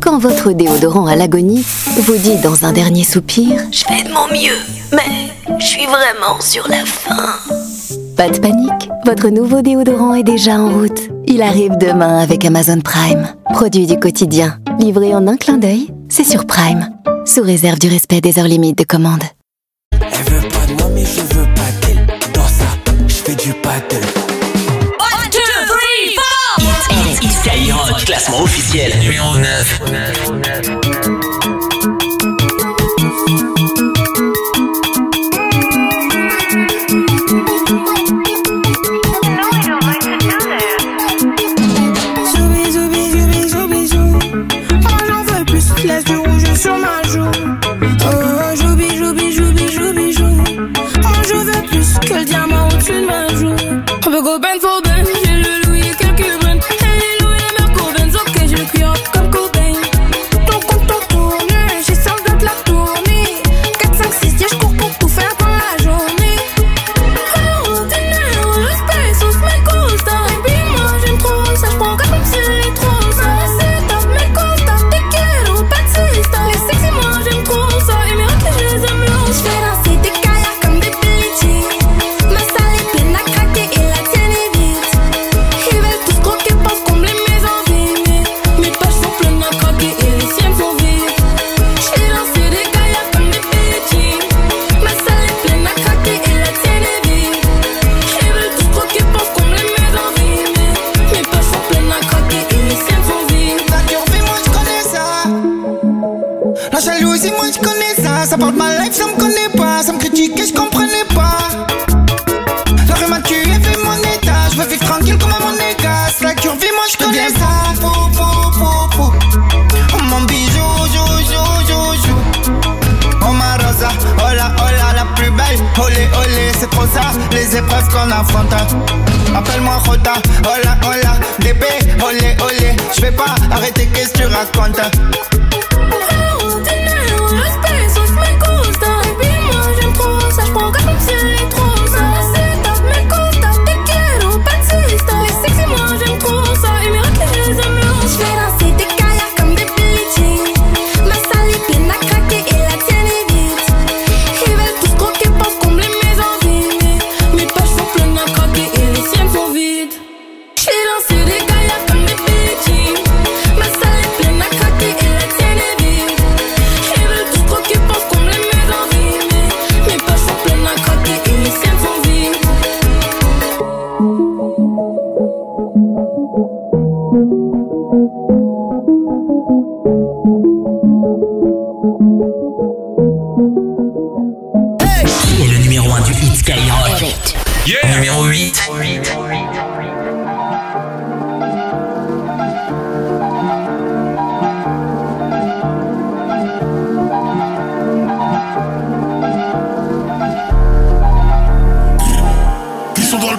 Quand votre déodorant à l'agonie vous dit dans un dernier soupir « Je fais de mon mieux, mais je suis vraiment sur la fin ». Pas de panique, votre nouveau déodorant est déjà en route. Il arrive demain avec Amazon Prime. Produit du quotidien, livré en un clin d'œil, c'est sur Prime. Sous réserve du respect des heures limites de commande. Elle veut pas de moi mais je veux pas d'elle. Dans ça, je fais du paddle. 1, 2, 3, 4 Skyrock, classement officiel numéro 9. Sur ma joue, oh joubi, joubi, joubi, joubi, joue. Oh je veux plus que le diamant au-dessus de ma joue. On peut go ben for ben, j'ai le Louis et quelques brins. Hey Louis et Merco Benz, ok j'ai le cuir comme Cobain. Ton compte en tournée, j'ai 100 de la tournée. 4, 5, 6, 10, je cours pour tout faire dans la journée. Oh ordinaire, respect, sauce mes costards. Et puis moi j'aime trop ça, je prends comme si elle est trop ça. C'est top mes costards, te quiero, pas de sista. Les sexy moi j'aime trop ça. Et mes raclés je les aime longs. Je fais danser des kayaks comme des pelletiers. Ma salle est pleine à craquer et la tienne est vide. Ils veulent tous croquer, pensent combler mes envies. Mes pages sont pleines à craquer et les siennes sont vides. Je fais danser des kayaks comme des pelletiers. Ma salle est pleine à craquer et la tienne est vide. Ils veulent tous croquer, pensent combler mes envies. Mes pages sont pleines à craquer et les siennes sont vides. La curvée, moi je connais ça. La jalousie, moi je connais ça. Ça parle de ma life, ça me connaît pas. Ça me critique et je comprenais pas. La rue m'a tué, fait mon état. Je veux vivre tranquille comme à mon écasse. La curvée, moi je connais ça. Oh mon bijou, jou, jou, jou, jou. Oh ma rosa, hola, hola, la plus belle. Olé, olé, c'est trop ça. Les épreuves qu'on affronte. Appelle-moi Jota, hola, hola, bébé, olé, olé. Je vais pas arrêter, qu'est-ce que tu racontes? Respect, sauf mes costards. Et puis moi j'aime trop ça, j'prends comme si elle est trop ça. C'est top mes costards, te quiero, pas de sista. Les sexy moi j'aime trop ça. Et mes raclés je les aime longs. J'fais danser des kayaks comme des pelletiers. Ma salle est pleine à craquer et la tienne est vide. Ils veulent tous croquer, pensent combler mes envies. Mes pages sont pleines à craquer et les siennes sont vides. J'fais danser des kayaks comme des pelletiers. Ma salle est pleine à craquer et la tienne est vide. Ils veulent tous croquer, pensent combler mes envies. Mes pages sont pleines à craquer et les siennes sont vides. Qui est le numéro 1 du hit Skyrock? Numéro 8. Ils sont dans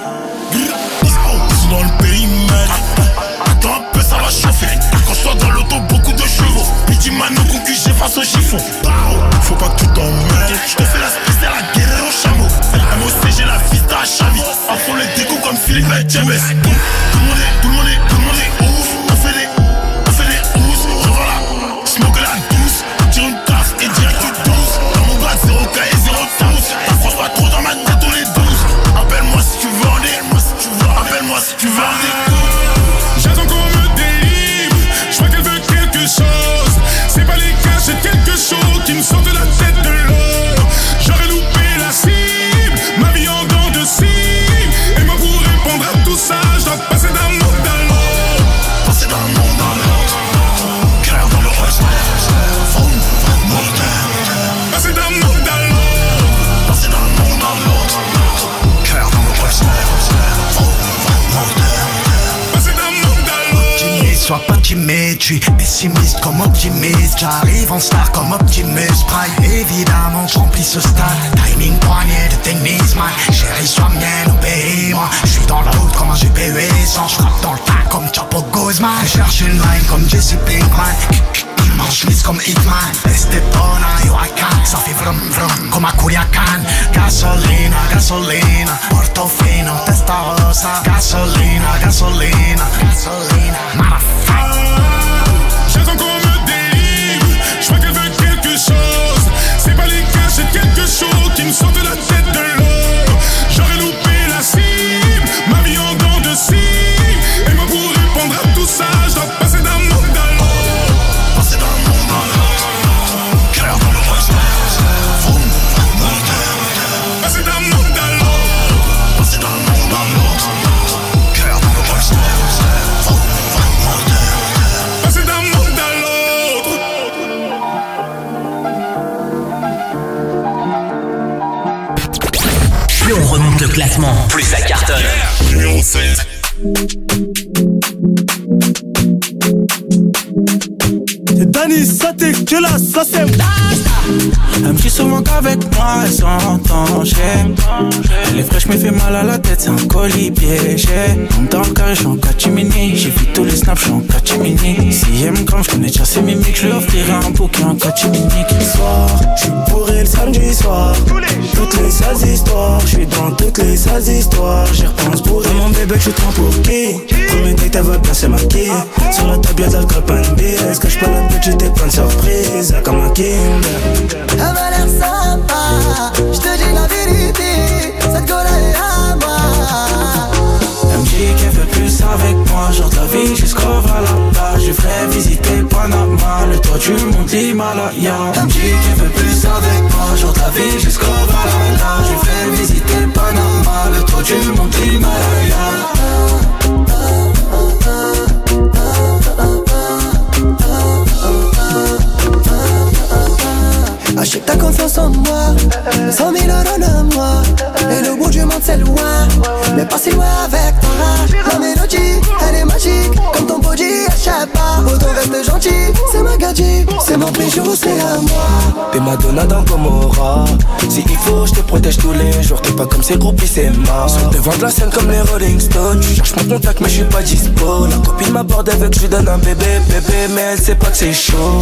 le périmètre. Attends un peu, ça va chauffer. Quand je sois dans l'auto, beaucoup de chevaux. Midi mano concu, j'efface au chiffon. Faut pas que tu t'emmènes. Je te fais la spéciale, la guerre au chameau. MOC, j'ai la vista à Chavi. À fond les décos comme Philippe et James. Tout le monde est ouf. On fait des housses. Revends la smoke la douce. Tire une taf et direct tu douce. Dans mon grade, 0K et 0 tous. T'approches pas trop dans ma tête, on est 12. Appelle-moi si tu veux en appelle-moi si tu veux en écoute. J'attends qu'on me délivre. Je vois qu'elle veut quelque chose. C'est pas les cas, c'est quelque chose qui me sort de la tête de l'eau. J'aurais loupé la cible, ma vie en dents de cible. Et moi pour répondre à tout ça, je dois passer d'un monde à l'autre. Passer d'un monde à l'autre. Cœur dans le reste. Passer d'un monde à l'autre. Passer d'un monde à l'autre. Cœur dans le reste. Passer d'un monde à l'autre. Optimiste, sois pas timide, je suis pessimiste comme optimiste. J'arrive en star comme Optimus Prime. Évidemment, je remplis ce stade. Timing poignet de tennis, man. Chérie, sois mienne, obéis-moi. Je suis dans la route comme un GP800. Je frappe dans le tas comme Chapo Guzman. Je cherche une line comme Jesse Pinkman. En chemise comme Hitman. Estepona, yo I can. Ça fait vrum vrum comme à Culiacan. Gasolina, gasolina. Portofino, Testarossa. Gasolina, gasolina. Gasolina, motherfucker. J'attends qu'on me délivre. classement, plus ça cartonne. Numéro 7. C'est Danny, ça t'es que là, ça c'est. Elle me dit souvent qu'avec moi elle s'entend. Elle est fraîche mais fait mal à la tête, c'est un colis piégé. Donc dans le carré j'suis en catimini. J'ai vu tous les snaps, j'suis en catimini. Si elle me crame, j'connais déjà ses mimiques. J'lui offrirai un bouquet en catimini. Soir, j'suis bourré le samedi soir. Toutes les sales histoires, j'suis dans toutes les sales histoires. J'y repense bourré. Mon bébé, j'suis trop pour qui? Premier date, elle veut bien se maquiller. Sur la table y'a d'alcool, pas une BS. Cache pas la bitch, j'étais plein de surprises. Comme un Kinder. Elle m'a l'air sympa, j'te dis la vérité, cette gueule est à moi. Elle me dit qu'elle veut plus avec moi, genre de la vie jusqu'au Valhalla. Je ferai visiter Panama, le toit du monde l'Himalaya. Elle me dit qu'elle veut plus avec moi, genre de la vie jusqu'au Valhalla. Je ferai visiter Panama, le toit du monde l'Himalaya. Achète ta confiance en moi, 100 000 € de moi. Et le bout du monde c'est loin, mais pas si loin avec toi. La mélodie, elle est magique, comme ton body, achète pas. Autant reste gentil, c'est ma gadget, c'est mon bijou, c'est à moi. T'es Madonna dans Gomorrah. Si il faut, je te protège tous les jours. T'es pas comme ces groupies, c'est mort. Sur devant de la scène comme les Rolling Stones. Tu cherches mon contact, mais je suis pas dispo. La copine m'aborde avec, je lui donne un bébé, mais elle sait pas que c'est chaud.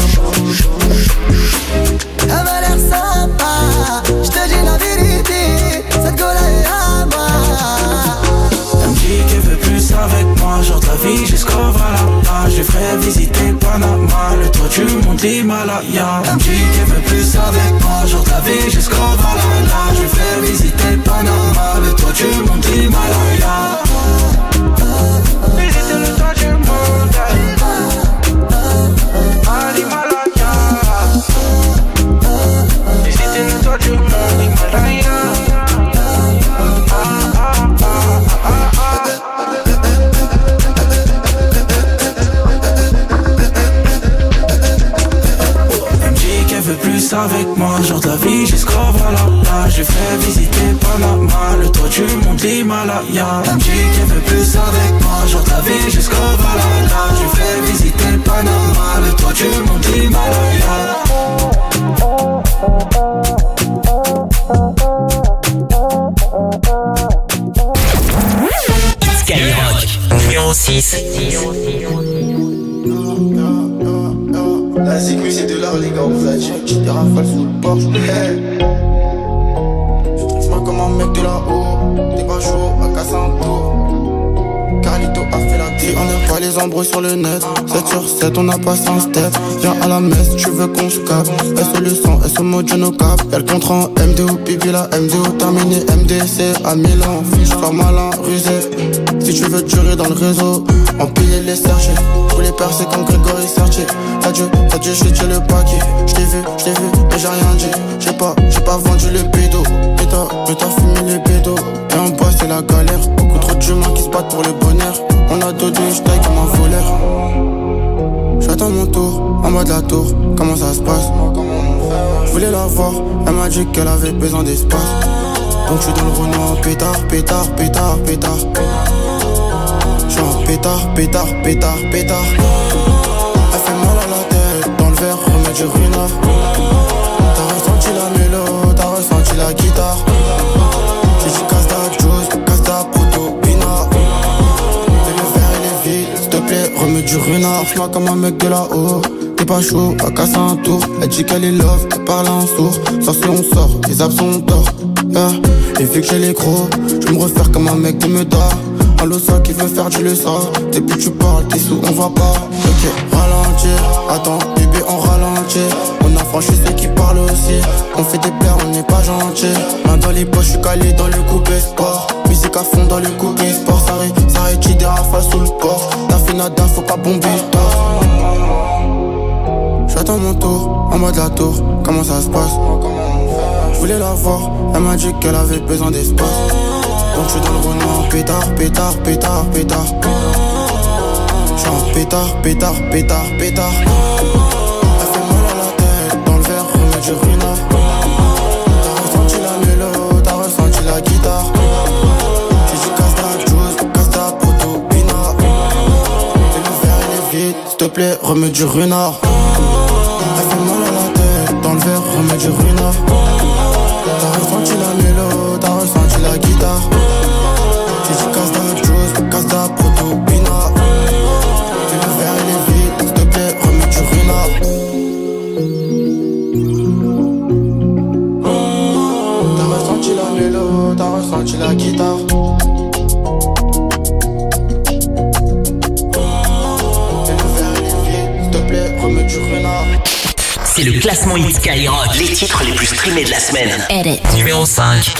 Elle m'a l'air sympa, j'te dis la vérité, cette gueule est à moi. Elle me dit qu'elle veut plus avec moi, genre de la vie jusqu'au Valhalla. Je ferai visiter Panama, le toit du monde l'Himalaya. Elle me dit qu'elle veut plus avec moi, genre de la vie jusqu'au Valhalla. Je ferai visiter Panama, le toit du monde l'Himalaya. Visiter le toit du monde à l'Himalaya. Visiter le toit du monde l'Himalaya. Plus avec moi, genre de la vie jusqu'au Valhalla. Je fais visiter Panama, le toit du monde l'Himalaya. Elle me dit qu'elle veut plus avec moi, genre de la vie jusqu'au Valhalla. Je fais visiter Panama, le toit du monde l'Himalaya. Skyrock, numéro 6. La zigmu c'est de l'art les gars, on fait une petite rafale sous le porche. Je trouve comme un mec de là-haut, t'es pas chaud, à casser un tour. Carlito a fait la vie, on n'aime pas les embrouilles sur le net. 7 sur 7, on a passé un step. Viens à la messe, tu veux qu'on se capte. S le sang, S au mode no cap. Y'a le contrat en MDO, pipi la MDO terminé, MDC à Milan. Fiche, sois malin, rusé. Si tu veux durer dans le réseau, empiler les sergés. Pour les percer comme Grégory Sertier. Adieu, j'ai tué le paquet. J't'ai vu, mais j'ai rien dit. J'ai pas vendu le bédo. Mais t'as fumé les bédos. Et en bas c'est la galère. Beaucoup trop d'humains qui se battent pour le bonheur. On a deux j'taille comme un voleur. J'attends mon tour, en bas de la tour. Comment ça se passe? Je voulais la voir, elle m'a dit qu'elle avait besoin d'espace. Donc j'suis dans le Renault, pétard. J'suis en pétard. Elle fait mal à la tête, dans le verre, remets du ruinard. T'as ressenti la mélo, t'as ressenti la guitare. J'ai dit casse-ta juice, casse-ta proto, bina. Et le verre il est vide, s'il te plaît, remets du ruinard. J'm'as comme un mec de là-haut, t'es pas chaud, à casser un tour. Elle dit qu'elle est love, elle parle en sourd. Sans si on sort, les absents d'or. Et vu que j'ai les gros, je me refaire comme un mec de Meda. Un losa qui veut faire du leçon. Depuis tu parles, t'es sous, on va pas. Ok, ralentir, attends, bébé on ralentit. On a franchi ceux qui parlent aussi. On fait des plaies, on n'est pas gentil. Main dans les poches, je suis calé dans le coupé sport. Musique à fond dans le coupé sport. Ça rétire des rafales sous le port. T'as fait nada, faut pas bomber tort. J'attends mon tour, en bas de la tour. Comment ça se passe? Je voulais la voir, elle m'a dit qu'elle avait besoin d'espace. Donc j'suis dans le Renault, pétard. J'suis en pétard. Elle fait mal à la tête, dans le verre, remets du ruinard. T'as ressenti la mélo, t'as ressenti la guitare. remets du renard. Elle fait mal à la tête, dans le verre, remets du renard. T'as ressenti la mélo, t'as ressenti la guitare. J'ai dit casse da juice, casse da proto, bina. Tu le verre il est vide, s'il te plaît, remets du renard. T'as ressenti la mélo, t'as ressenti la guitare. C'est le classement Hit Skyrock. Les titres les plus streamés de la semaine. Edit. Numéro 5.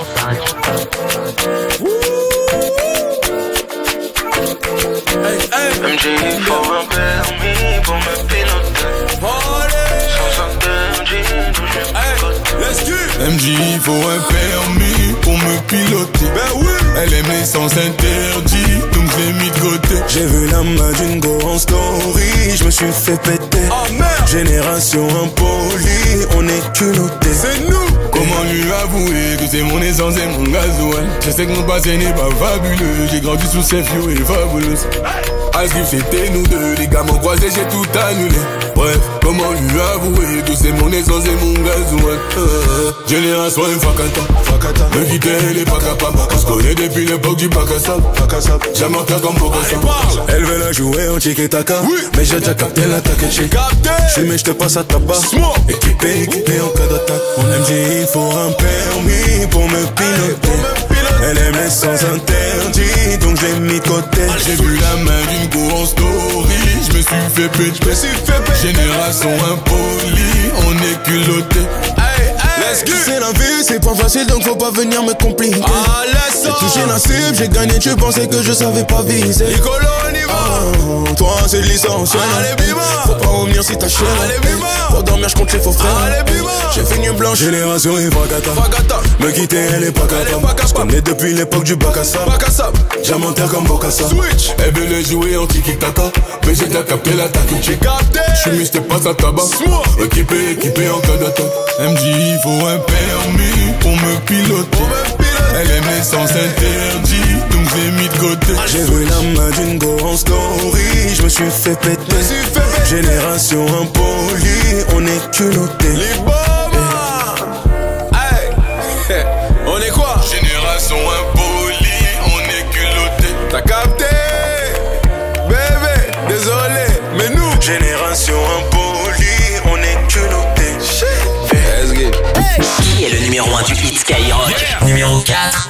MJ, il faut un permis pour me piloter. Sans interdit, d'où je m'écoute. MJ, il faut un permis pour me piloter. Ben oui. Elle aime les sens interdits, donc je l'ai mis de côté. J'ai vu la main d'une go en story, je me suis fait péter. Oh merde. Génération impolie, on est culotté. C'est nous. Comment lui avouer que c'est mon essence et mon gasoil. Je sais que mon passé n'est pas fabuleux. J'ai grandi sous ces fios et fabuleuses. Asgrif c'était nous deux, les gars m'ont croisé, j'ai tout annulé. Bref, comment lui avouer que c'est mon essence et mon gasoil. Génération Fakata, me quitter elle est pas capable. On se connaît depuis l'époque du bac à sable. Jamais en comme Bokassa. Elle veut la jouer en tiki-taka, oui. Mais j'ai déjà capté l'attaque. J'suis mais j'te passe à tabac. Équipé en cas d'attaque. Mon MJ il faut un permis pour me piloter. Elle aime les sens interdits, donc je l'ai mis de côté. J'ai vu la main d'une go en story, je me suis fait péter. Génération impolie, on est culotté. C'est la vie, c'est pas facile donc faut pas venir me compliquer. J'ai touché la cible, j'ai gagné, tu pensais que je savais pas viser. Toi c'est l'essentiel. Faut pas revenir si t'as chier. Pour dormir je compte les faux frères. J'ai fini blanche. Génération et Fakata. Me quitter elle est pas capable. Je connais depuis l'époque du bac à sable. Diamantaire comme Bokassa. Elle veut le jouer en tiki-taka, mais j'ai déjà capté l'attaque. J'suis mis j'te passe à tabac. Équipé en cas d'attaque. MJ il faut un permis pour me piloter. Elle aime les sens interdits, donc j'ai mis de côté. J'ai vu la main d'une go en story, je me suis fait péter. Génération impolie, on est culotté. Les on est quoi? Génération impolie, on est culotté. T'as capté? Bébé, désolé, mais nous génération impolie, on est culotté. Qui est le numéro 1 du Hit Skyrock? Numéro 4.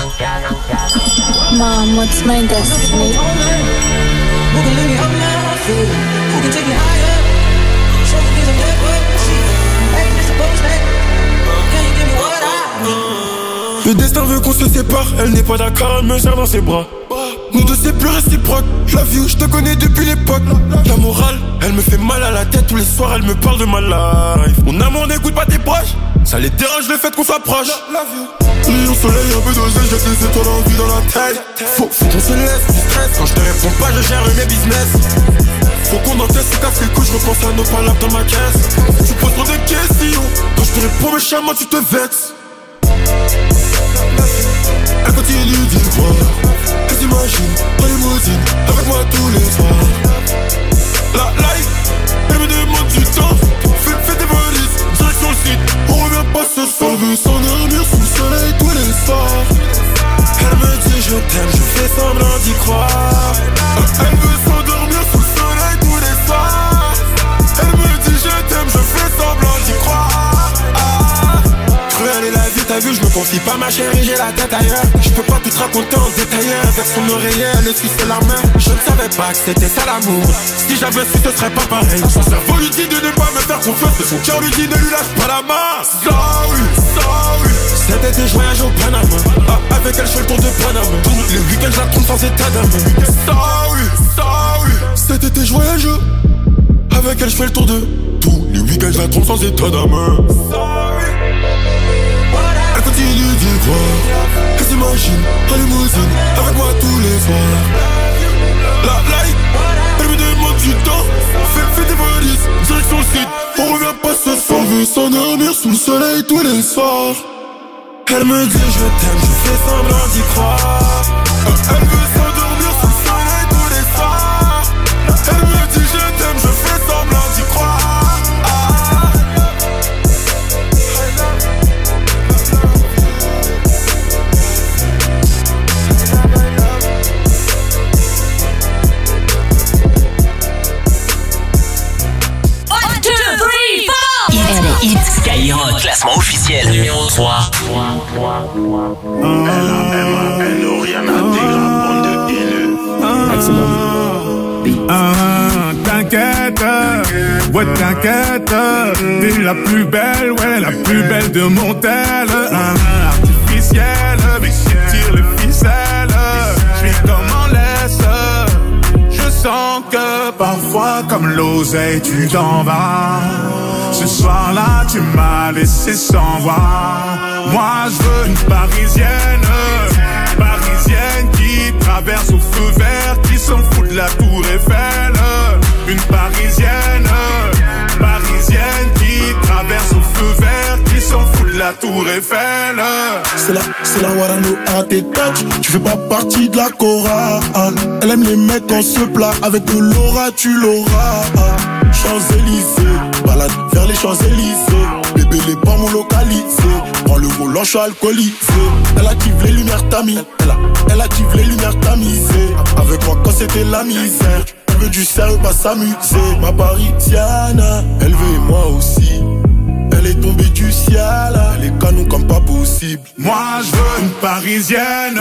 Mom, what's my destiny? Who can let me up now? Who can take me higher? Show me things I'm never seen. Hey, Mr. Postman, can you give me what I need? Le destin veut qu'on se sépare, elle n'est pas d'accord, elle me serre dans ses bras. Nous deux c'est plus réciproque, je la vis, je te connais depuis l'époque. La morale, elle me fait mal à la tête, tous les soirs elle me parle de ma life. Mon amour n'écoute pas tes proches, ça les dérange le fait qu'on s'approche. Rayon soleil, un peu d'oseille, jette les étoiles en vue dans la tête. Faut qu'on se laisse du stress, quand je te réponds pas je gère mes business. Faut qu'on encaisse ce casse les couilles, je repense à nos palabres dans ma caisse. Tu poses trop de questions, quand je te réponds méchamment tu te vexes. Elle continue d'y croire, elle s'imagine en limousine avec moi tous les soirs. La life, elle me demande du temps, fais tes valises, direction le site. On revient pas ce soir, elle veut s'endormir sous le soleil tous les soirs. Elle me dit je t'aime, je fais semblant d'y croire. Elle veut s'endormir sous le soleil tous les soirs. Elle me dit je t'aime, je fais semblant d'y croire. Cruelle est la vie, t'as vu, je me confie pas ma chérie, j'ai la tête ailleurs. Je peux pas tout te raconter en détail. Avec son oreiller, elle essuie ses larmes. Je ne savais pas que c'était ça l'amour. Si j'avais su, ce serait pas pareil. Son cerveau lui dit de ne pas me faire confiance, mais son cœur lui dit ne lui lâche pas la main. Sorry. Cet été, je voyage au Panama. Avec elle, je fais le tour de Panama. Le week-end, je la trompe sans état d'âme. Sorry. Cet été, je voyage. Avec elle, je fais le tour de tous les week-ends, je la trompe sans état d'âme. Elle continue d'y croire, elle s'imagine en limousine avec moi tous les soirs. La life, elle me demande du temps, fais tes valises, direction le site. On revient pas ce soir, on veut s'endormir sous le soleil tous les soirs. Elle me dit je t'aime, je fais semblant d'y croire. Elle veut s'endormir sous le soleil tous les soirs. Elle me dit je t'aime, je fais Skyrock, classement officiel numéro 3. Elle n'a rien à dire, bande de haineux. T'inquiète, ouais t'inquiète, t'es la plus belle, ouais la plus belle de mon tel. Artificielle, mais je tire les ficelles, je vis comme en laisse. Je sens que parfois comme l'oseille tu t'en vas. Ce soir-là tu m'as laissé sans voix. Moi je veux une parisienne, parisienne qui traverse au feu vert, qui s'en fout de la tour Eiffel. Une parisienne, parisienne qui traverse au feu vert, qui s'en fout de la tour Eiffel. C'est la Warano à tes touch. Tu fais pas partie de la chorale. Elle aime les mecs en se plat. Avec de l'aura tu l'auras. Champs-Élysées, balade vers les Champs-Élysées. Bébé les pas mon localisé. Prends le volant, je suis alcoolisé. Elle active les lumières tamis. Elle active les lumières tamisées. Avec moi quand c'était la misère. Elle veut du sérieux, pas s'amuser. Ma parisienne, elle veut et moi aussi. Elle est tombée du ciel, elle est canon comme pas possible. Moi je veux une parisienne,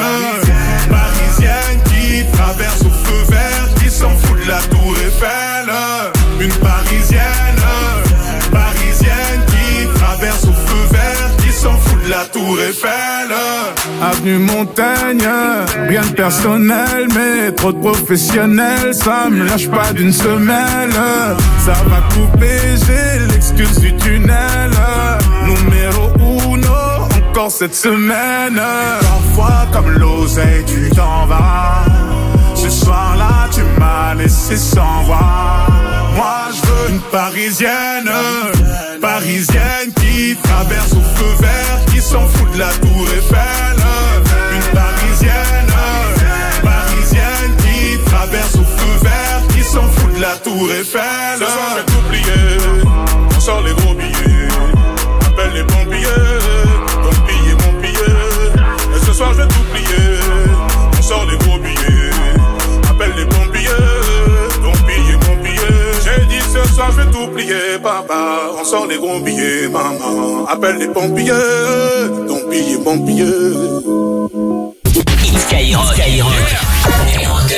parisienne qui traverse au feu vert, qui s'en fout de la tour Eiffel. Une parisienne, parisienne qui traverse au feu vert, qui s'en fout de la tour Eiffel. Avenue Montaigne, rien de personnel, mais trop de professionnel, ça me lâche pas d'une semelle. Ça va couper, j'ai l'excuse du tunnel. Numéro uno, encore cette semaine. Parfois comme l'oseille tu t'en vas. Ce soir-là tu m'as laissé sans voix. Moi je veux une parisienne, parisienne qui traverse au feu vert, qui s'en fout de la tour Eiffel. Une parisienne, parisienne qui traverse au feu vert, qui s'en fout de la tour Eiffel. Ce soir je vais t'oublier, on sort les gros billets. Appelle les pompiers, ton billet, mon billet. Et ce soir je vais t'oublier, on sort les gros billets. Appelle les pompiers, ton billet, mon billet. J'ai dit ce soir je vais t'oublier, papa. On sort les gros billets, maman. Appelle les pompiers, ton billet, mon billet. Skyrock, numéro 2.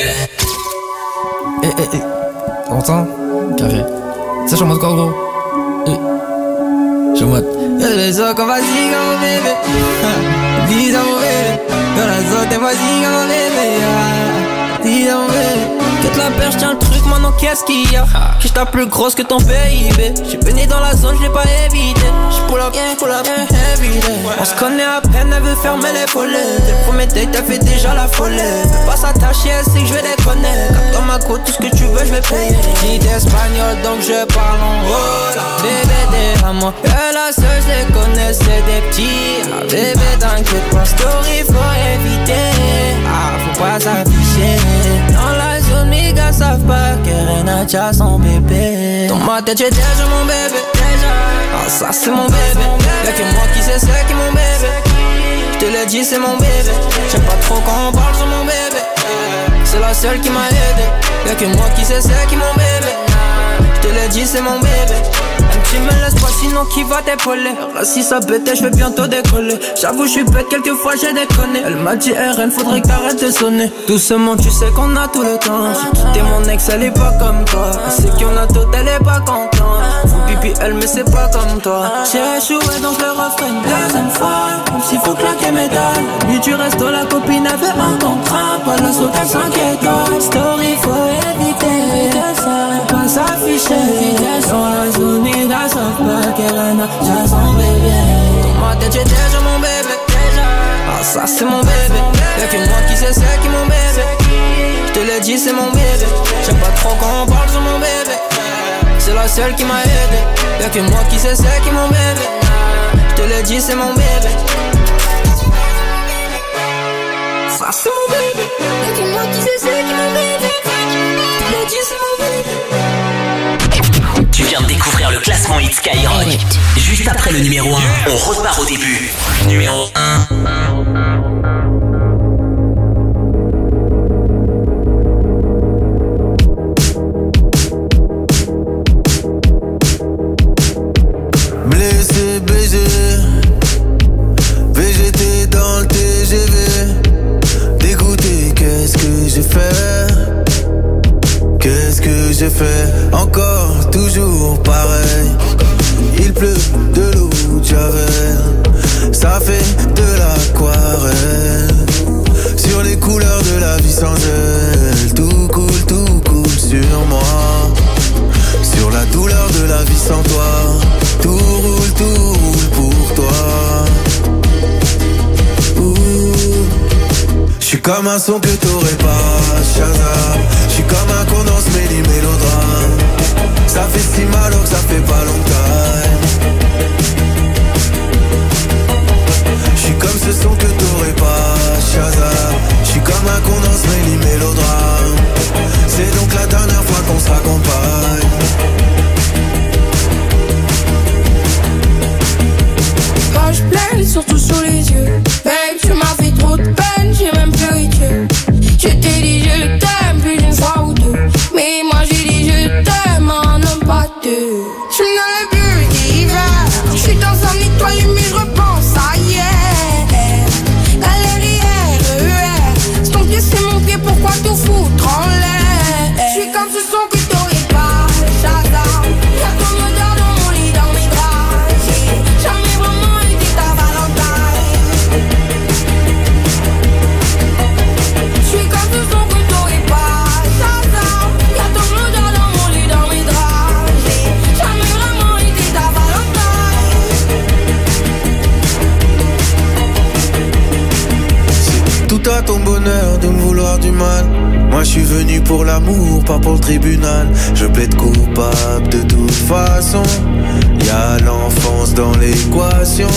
T'entends? Carré. Ça, je suis en mode quoi, gros? Je suis en mode. Les autres, comme vas-y, comme bébé. Dis à mon bébé. Les autres, vas-y, comme bébé. Dis à mon bébé. Quitte la perche, tiens le truc, maintenant qu'est-ce qu'il y a? Je tape plus grosse que ton PIB. J'suis baigné dans la zone, j'l'ai pas évité. J'pull up, everyday. On se connaît à peine, elle veut fermer les volets. Tes premiers dates, elle fait déjà la folie. Fais pas s'attacher, elle sait que j'vais déconner. Comme dans ma côte, tout ce que tu veux, j'vais payer. J'ai d'espagnol, donc je parle en hola. Bébé, t'es à moi. Et la seule, j'les connais, c'est des petits. Ah, bébé, t'inquiète pas, story, faut éviter. Ah, faut pas s'afficher. Dans la zone, mes gars savent pas que Renacha son bébé. Dans ma tête j'ai déjà mon bébé. Ah ça c'est mon bébé. Y'a que moi qui sais c'est qui mon bébé. J'te l'ai dit c'est mon bébé. J'aime pas trop quand on parle sur mon bébé. C'est la seule qui m'a aidé. Y'a que moi qui sais c'est qui mon bébé. J'te l'ai dit c'est mon bébé. Tu me laisses pas sinon qui va t'épauler. Si ça pète je vais bientôt décoller. J'avoue je suis bête quelquefois j'ai déconné. Elle m'a dit RN faudrait que t'arrêtes de sonner. Doucement tu sais qu'on a tout le temps. J'ai quitté mon ex elle est pas comme toi. Elle sait qu'on a tout elle est pas contente. Faut pipi elle mais c'est pas comme toi. J'ai échoué donc le refrain une deuxième fois. Même s'il faut claquer mes dalles. Lui tu restes la copine avait un contrat. Pas la saute à 5 étoiles. Story faut éviter. Pas s'afficher. Dans la zone savent pas qu'elle a déjà son bébé. Dans ma tête j'ai déjà mon bébé. Ah ça c'est mon bébé. Y'a que moi qui sais c'est qui mon bébé. J'te l'ai dit c'est mon bébé. J'aime pas trop quand on parle sur mon bébé. C'est la seule qui m'a aidé. Y'a que moi qui sais c'est qui mon bébé. J'te l'ai dit c'est mon bébé. Ça c'est mon bébé. Y'a que moi qui sais c'est qui mon bébé. J'te l'ai dit c'est mon bébé. Tu viens de découvrir le classement Hit Skyrock. Juste après le numéro 1, on repart au début. Numéro 1. Blessé c'est baiser. VGT dans le TGV. Dégoûté, qu'est-ce que j'ai fait? Qu'est-ce que j'ai fait? Encore, toujours pareil. Il pleut de l'eau de Javel. Ça fait de l'aquarelle. Sur les couleurs de la vie sans elle. Tout coule sur moi. Sur la douleur de la vie sans toi. Tout roule pour toi. J'suis comme un son que t'aurais pas, Shazam. J'suis comme un condensé mélodrame. Ça fait si mal alors que ça fait pas longtemps. J'suis comme ce son que t'aurais pas, Shazam. J'suis comme un condensé mélodrame. C'est donc la dernière fois qu'on se raccompagne. Poche pleine, surtout sous les yeux. Babe, tu m'as fait trop de peine, j'ai même pleuré. Je t'ai dit je t'aime plus d'une fois ou deux. Mais moi j'ai dit je t'aime en un pas deux. Je suis dans le bulle d'hiver. Je suis dans un étoile mais je repense à hier. Galerie RER. C'est ton pied, c'est mon pied, pourquoi tout foutre en l'air? Je suis comme ce son que t'aurais pas, Shazam. Y'a ton odeur dans mon lit, dans mes draps. J'ai jamais vraiment été ta Valentine. Je suis comme ce son que t'aurais pas, Shazam. Y'a ton odeur dans mon lit, dans mes draps. J'ai jamais vraiment été ta C'est tout à ton bonheur de me vouloir du mal. Moi je suis venu pour l'amour, pas pour le tribunal. Je plaide coupable de toute façon. Y'a l'enfance dans l'équation.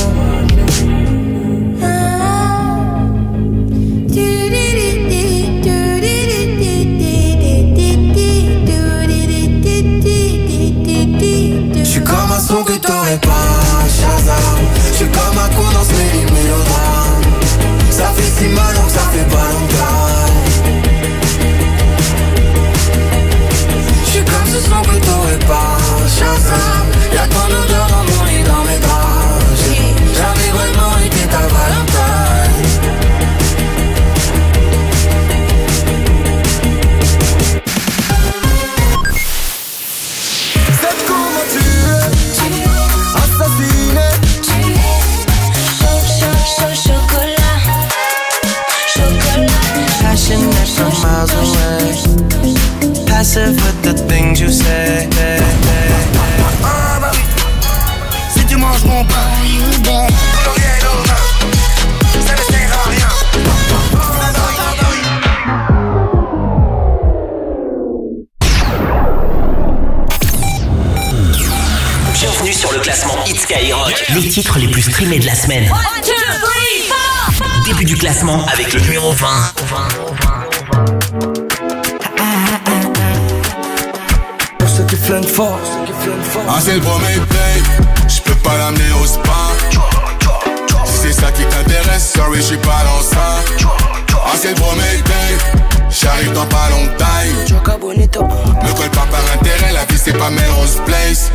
J'suis comme un son que t'aurais pas, Shazam. J'suis comme un condensé mélodrame. Ça fait si mal donc ça fait pas longtemps. J'suis comme ce son que t'aurais pas, Shazam. Y'a ton odeur dans mon lit, dans mes draps. J'ai jamais vraiment été ta Valentine. C'est comment tu es, assassiné. Chocolat. Passion that's some miles away. Passive with the things you say. Ah bah oui, si tu manges mon pain, ton rien est normal. Ça ne sert à rien. Ah bah oui. Bienvenue sur le classement Hit Skyrock. Les titres les plus streamés de la semaine. 1, 2, 3, 4. Début du classement avec le numéro 20. Pour ceux qui flinguent fort. Ah c'est le premier play, j'peux pas l'amener au spa. Si c'est ça qui t'intéresse, sorry j'suis pas dans ça. Ah c'est le premier day, j'arrive dans pas longtemps. Me colle pas par intérêt, la vie c'est pas Melrose Place.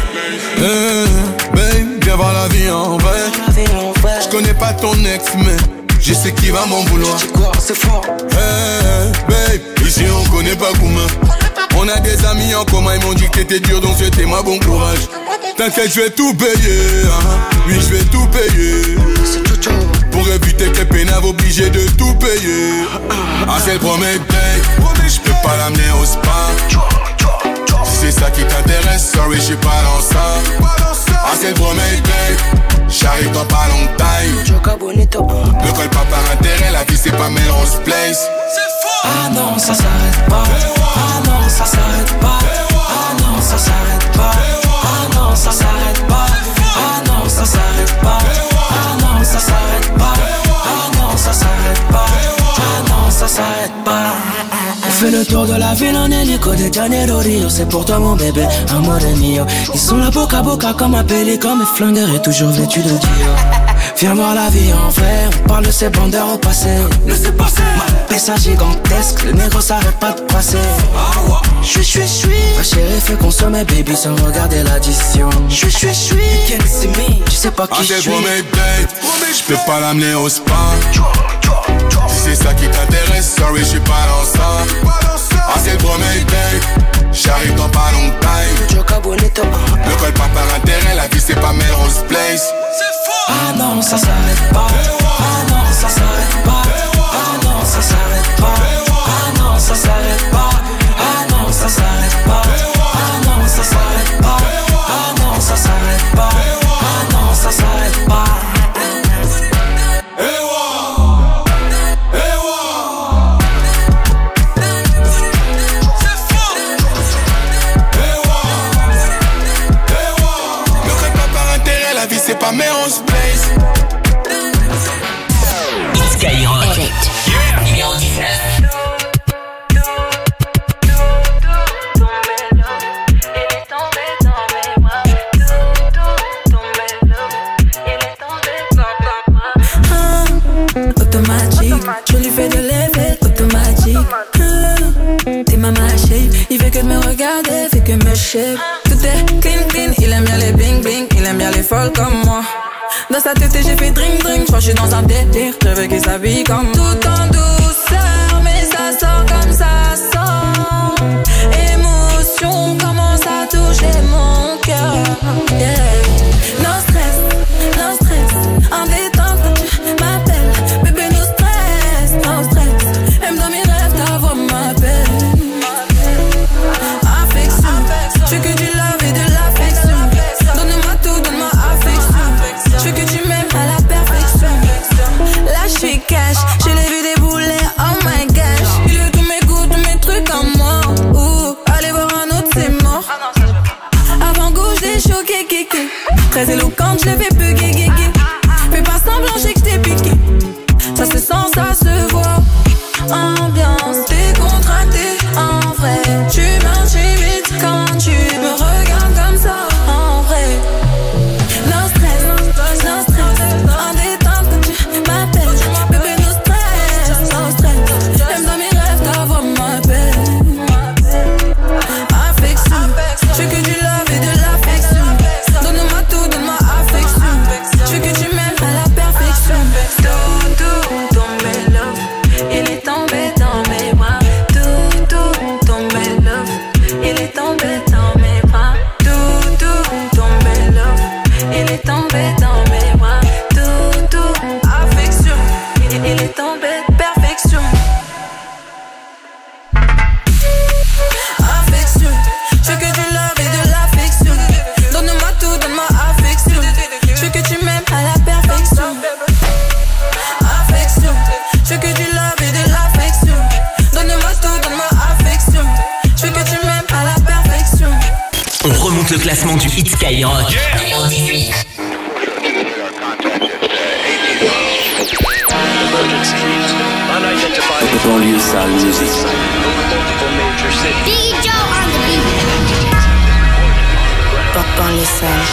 Babe, viens voir la vie en vrai. J'connais pas ton ex mais je sais qui va m'en vouloir. C'est fort. Babe, ici on connaît pas Gouma. On a des amis en commun, ils m'ont dit que t'étais dur donc c'était moi bon courage. T'inquiète, je vais tout payer, hein. Oui, je vais tout payer. Pour éviter que les pénaves obligés de tout payer. Ah, c'est le premier day, je peux pas l'amener au spa. Si c'est ça qui t'intéresse, sorry, je suis pas dans ça. Ah, c'est le premier day, j'arrive dans pas longtemps. Me colle pas par intérêt, la vie c'est pas Melrose Place. Ah non, ça s'arrête pas. Ah non, ça s'arrête pas. Ah non, ça s'arrête pas. Ah non, ça s'arrête pas. Ah non, ça s'arrête pas. Ah non, ça s'arrête pas. Ah non, ça s'arrête pas. Ah non, ça s'arrête pas. On fait le tour de la ville en hélico de Janeiro Rio. C'est pour toi mon bébé, amore mio. Ils sont là boca à boca comme un pélican, mes flingueurs est toujours vêtu de Dio. Viens voir la vie en vrai, on parle de ces bandeurs au passé. Laissez passer. Ma pessa gigantesque, le négro s'arrête pas de passer. Chui. Ma chérie fait consommer baby sans regarder l'addition. Chui. Tu sais pas qui je suis. J'peux pas l'amener au spa. Si c'est ça qui t'intéresse, sorry j'suis pas dans ça. Ah c'est le premier date, j'arrive dans pas longtemps. Ne colle pas par intérêt, la vie c'est pas Melrose Place. Ah non ça s'arrête pas. Ah non ça s'arrête pas. Ah non ça s'arrête pas. Ah non ça s'arrête pas. Ah non ça s'arrête pas. Ah non ça s'arrête pas. Ah non ça s'arrête pas. Ah non ça s'arrête pas. C'est pas Melrose Place. Skyrock. Numéro 19. Automatique, je lui fais de l'effet automatique. T'es ma shape, il fait que me regarder, fait que me shape. Tout est clean, il aime bien les bling bling, il aime bien les folles comme moi. Dans sa tête j'ai fait drink, j'crois que j'suis dans un délire. Je veux qu'il s'habille comme tout en douceur, mais ça sort comme ça sort. Émotion commence à toucher mon cœur. Yeah. No stress, en détente quand tu m'appelles. Bébé no stress, aime dans mes rêves ta voix m'appelle. Affection, je veux que tu love et de l'affection. Donne-moi tout, donne-moi affection. Je veux que tu m'aimes à la perfection. Là je suis cash, je l'ai vu débouler, oh my gosh. Il veut tous mes goûts, tous mes trucs en moi. Allez voir un autre c'est mort. Avant gauche des choqués, kéké. Très éloquente, je l'ai fait bugger. Fais pas semblant, j'ai que t'es piqué. Ça se sent, ça se voit. Ambiance décontractée, en vrai. Tu m'intimides quand tu me regardes comme ça, en vrai. No stress, en détente quand tu m'appelles. Bébé no stress, aime dans mes rêves ta voix m'appelle. Affection, je veux que tu love et de l'affection. Donne-moi tout, donne-moi affection. Je veux que tu m'aimes à la perfection. Tout tombé love, il est tombé dans mes bras. Tout tombé love, il est tombé dans mes bras. Tout tombé love, il est tombé dans mes bras. Tout affection, il est tombé perfection. Affection, je veux que tu love et de l'affection. Donne-moi tout, donne-moi affection. Je veux que tu m'aimes à la perfection. Affection, je veux que tu love et de l'affection. Donne-moi tout, donne-moi affection. Je veux que tu m'aimes à la perfection. On remonte le classement du hit Skyrock. Numéro 18. Banlieue sale musique. Biggie Joe on the beat. Banlieue sale.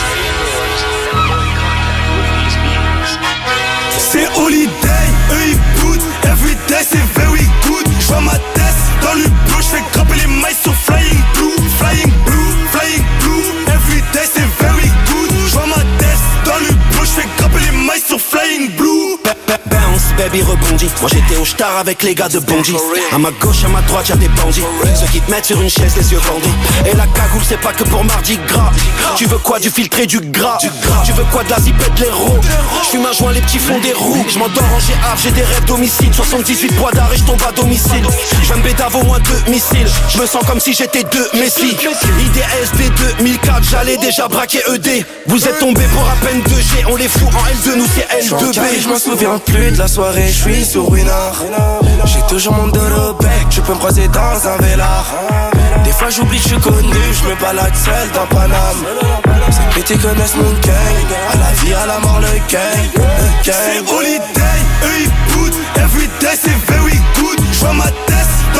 C'est holiday, eux ils boutent. Everyday c'est very good. J'vois ma tête dans le bleu. J'fais grimper les mailles sur flying blue. Flying blue, flying blue. Everyday c'est very good. J'vois ma tête dans le bleu. J'fais grimper les mailles sur flying blue. Bounce, baby rebondit. Moi j'étais au star avec les gars de Bondy. À ma gauche, à ma droite y'a des bandits. Ceux qui te mettent sur une chaise les yeux bandits. Et la cagoule c'est pas que pour mardi gras. Tu veux quoi, du filtré, du gras. Tu veux quoi, de la zipette, de l'héros. J'fume un joint, les petits fonds des roues. J'm'endors en GR, j'ai des rêves d'homicide. 78 poids d'arrêt, j'tombe à domicile. J'vais me bédave au moins 2 missiles. J'me sens comme si j'étais 2 Messi. IDSB 2004, j'allais déjà braquer ED. Vous êtes tombés pour à peine 2G. On les fout en L2, nous c'est L2B. Je me souviens plus de la soirée, je suis sur Winard. J'ai toujours mon dos au bec, tu peux me croiser dans un vélard. Des fois j'oublie que je suis connu, je me balade seul dans Paname. Ces petits connaissent mon gang, à la vie, à la mort, le gang. C'est holiday, eux ils boutent. Everyday c'est very good. J'vois ma tête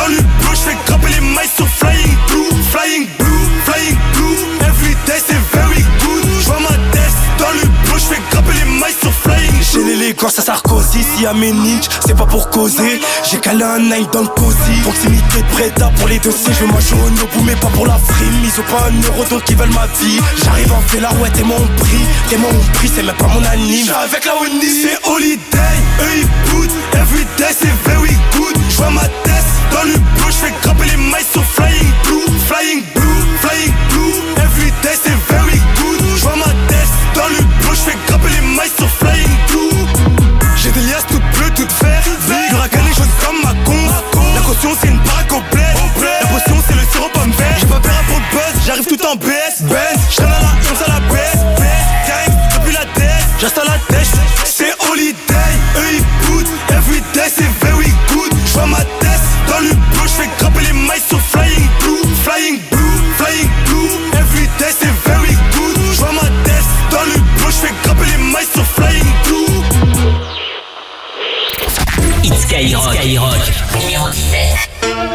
dans le bleu, j'fais grimper les mailles sur Flying Blue. Flying Blue, Flying Blue, everyday c'est very good. J'vois ma tête dans le bleu, j'fais grimper les mailles sur Flying Blue. J'ai l'élégance à Sarkozy, si à mes niches, c'est pas pour causer. J'ai calé un nine dans le cosy. Proximité de Breda pour les dossiers, je veux manger au Nobu mais pas pour la frime. Ils ont pas un euro donc ils veulent ma vie. J'arrive en fait la ouais, t'es mon prix, c'est même pas mon anime. J'suis avec la Winnie, c'est holiday, eux ils boot. Everyday c'est very good. J'vois ma tête dans le bleu, j'fais grimper les mailles sur Flying Blue. Flying Blue, Flying Blue, everyday c'est very good. J'vois ma tête dans le bleu, j'fais grimper les mailles sur Flying Blue. J'ai des liasses toutes bleues, toutes vertes. Huracan les choses comme ma con. La caution c'est une baraque au bled. La potion c'est le sirop pomme vert. J'ai pas peur pour le buzz, j'arrive tout en BS. J't'en à la 11 à la baisse. Gang, depuis la tête, j'installe la tête. C'est holiday, eux ils boot. Everyday c'est very good. J'vois ma tête dans le bleu, j'fais grimper les mailles sur Flying Blue. Flying Blue, Flying Blue, everyday c'est very good. J'vois ma tête dans le bleu, j'fais grimper les mailles sur Flying Blue. It's Skyrock, numéro 17.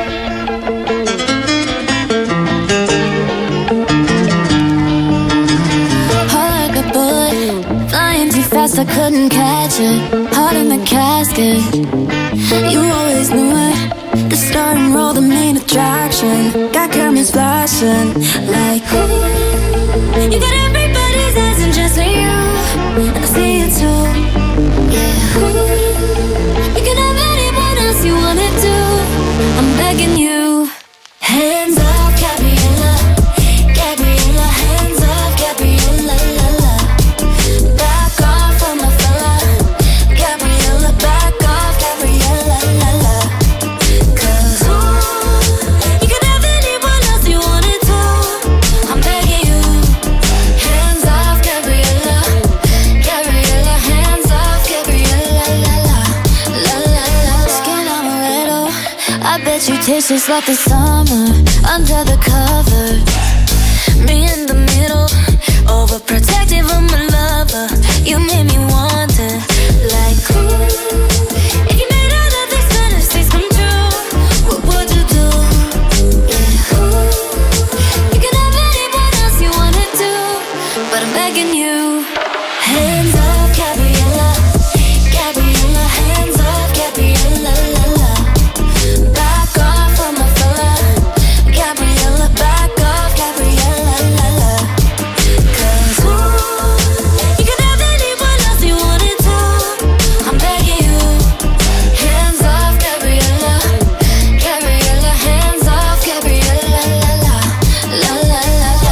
Heart like a bullet, flying too fast, I couldn't catch it. Heart in the casket, you always knew it. The star and roll, the main attraction. Got cameras flashing like ooh. You got everybody's eyes and just me you, and I see it too. Yeah, ooh. You can have anyone else you wanna do. I'm begging you. Hands up, Gabriella, Gabriella. Hands up, Gabriella, la la. Back off of my fella, Gabriella. Back off, Gabriella, la la. 'Cause ooh, you can have anyone else you wanna do. I'm begging you. Hands off, Gabriella, Gabriella. Hands off, Gabriella, la la. La la la. Skin amaretto, I bet you taste just like the summer under the cover. Me in the middle, overprotective of my lover. You made me want it, like ooh. If you made all of these fantasies come true, what would you do? Yeah, ooh. You can have anyone else you wanna do, but I'm begging you. Hands up, Gabriella, Gabriella. Hands up, Gabriella, la la. Back off of my fella, Gabriella. Back off, Gabriella, la la. 'Cause ooh, you can have anyone else you wanna do. I'm begging you. Hands off, Gabriella, Gabriella. Hands off, Gabriella, la la. La la la la.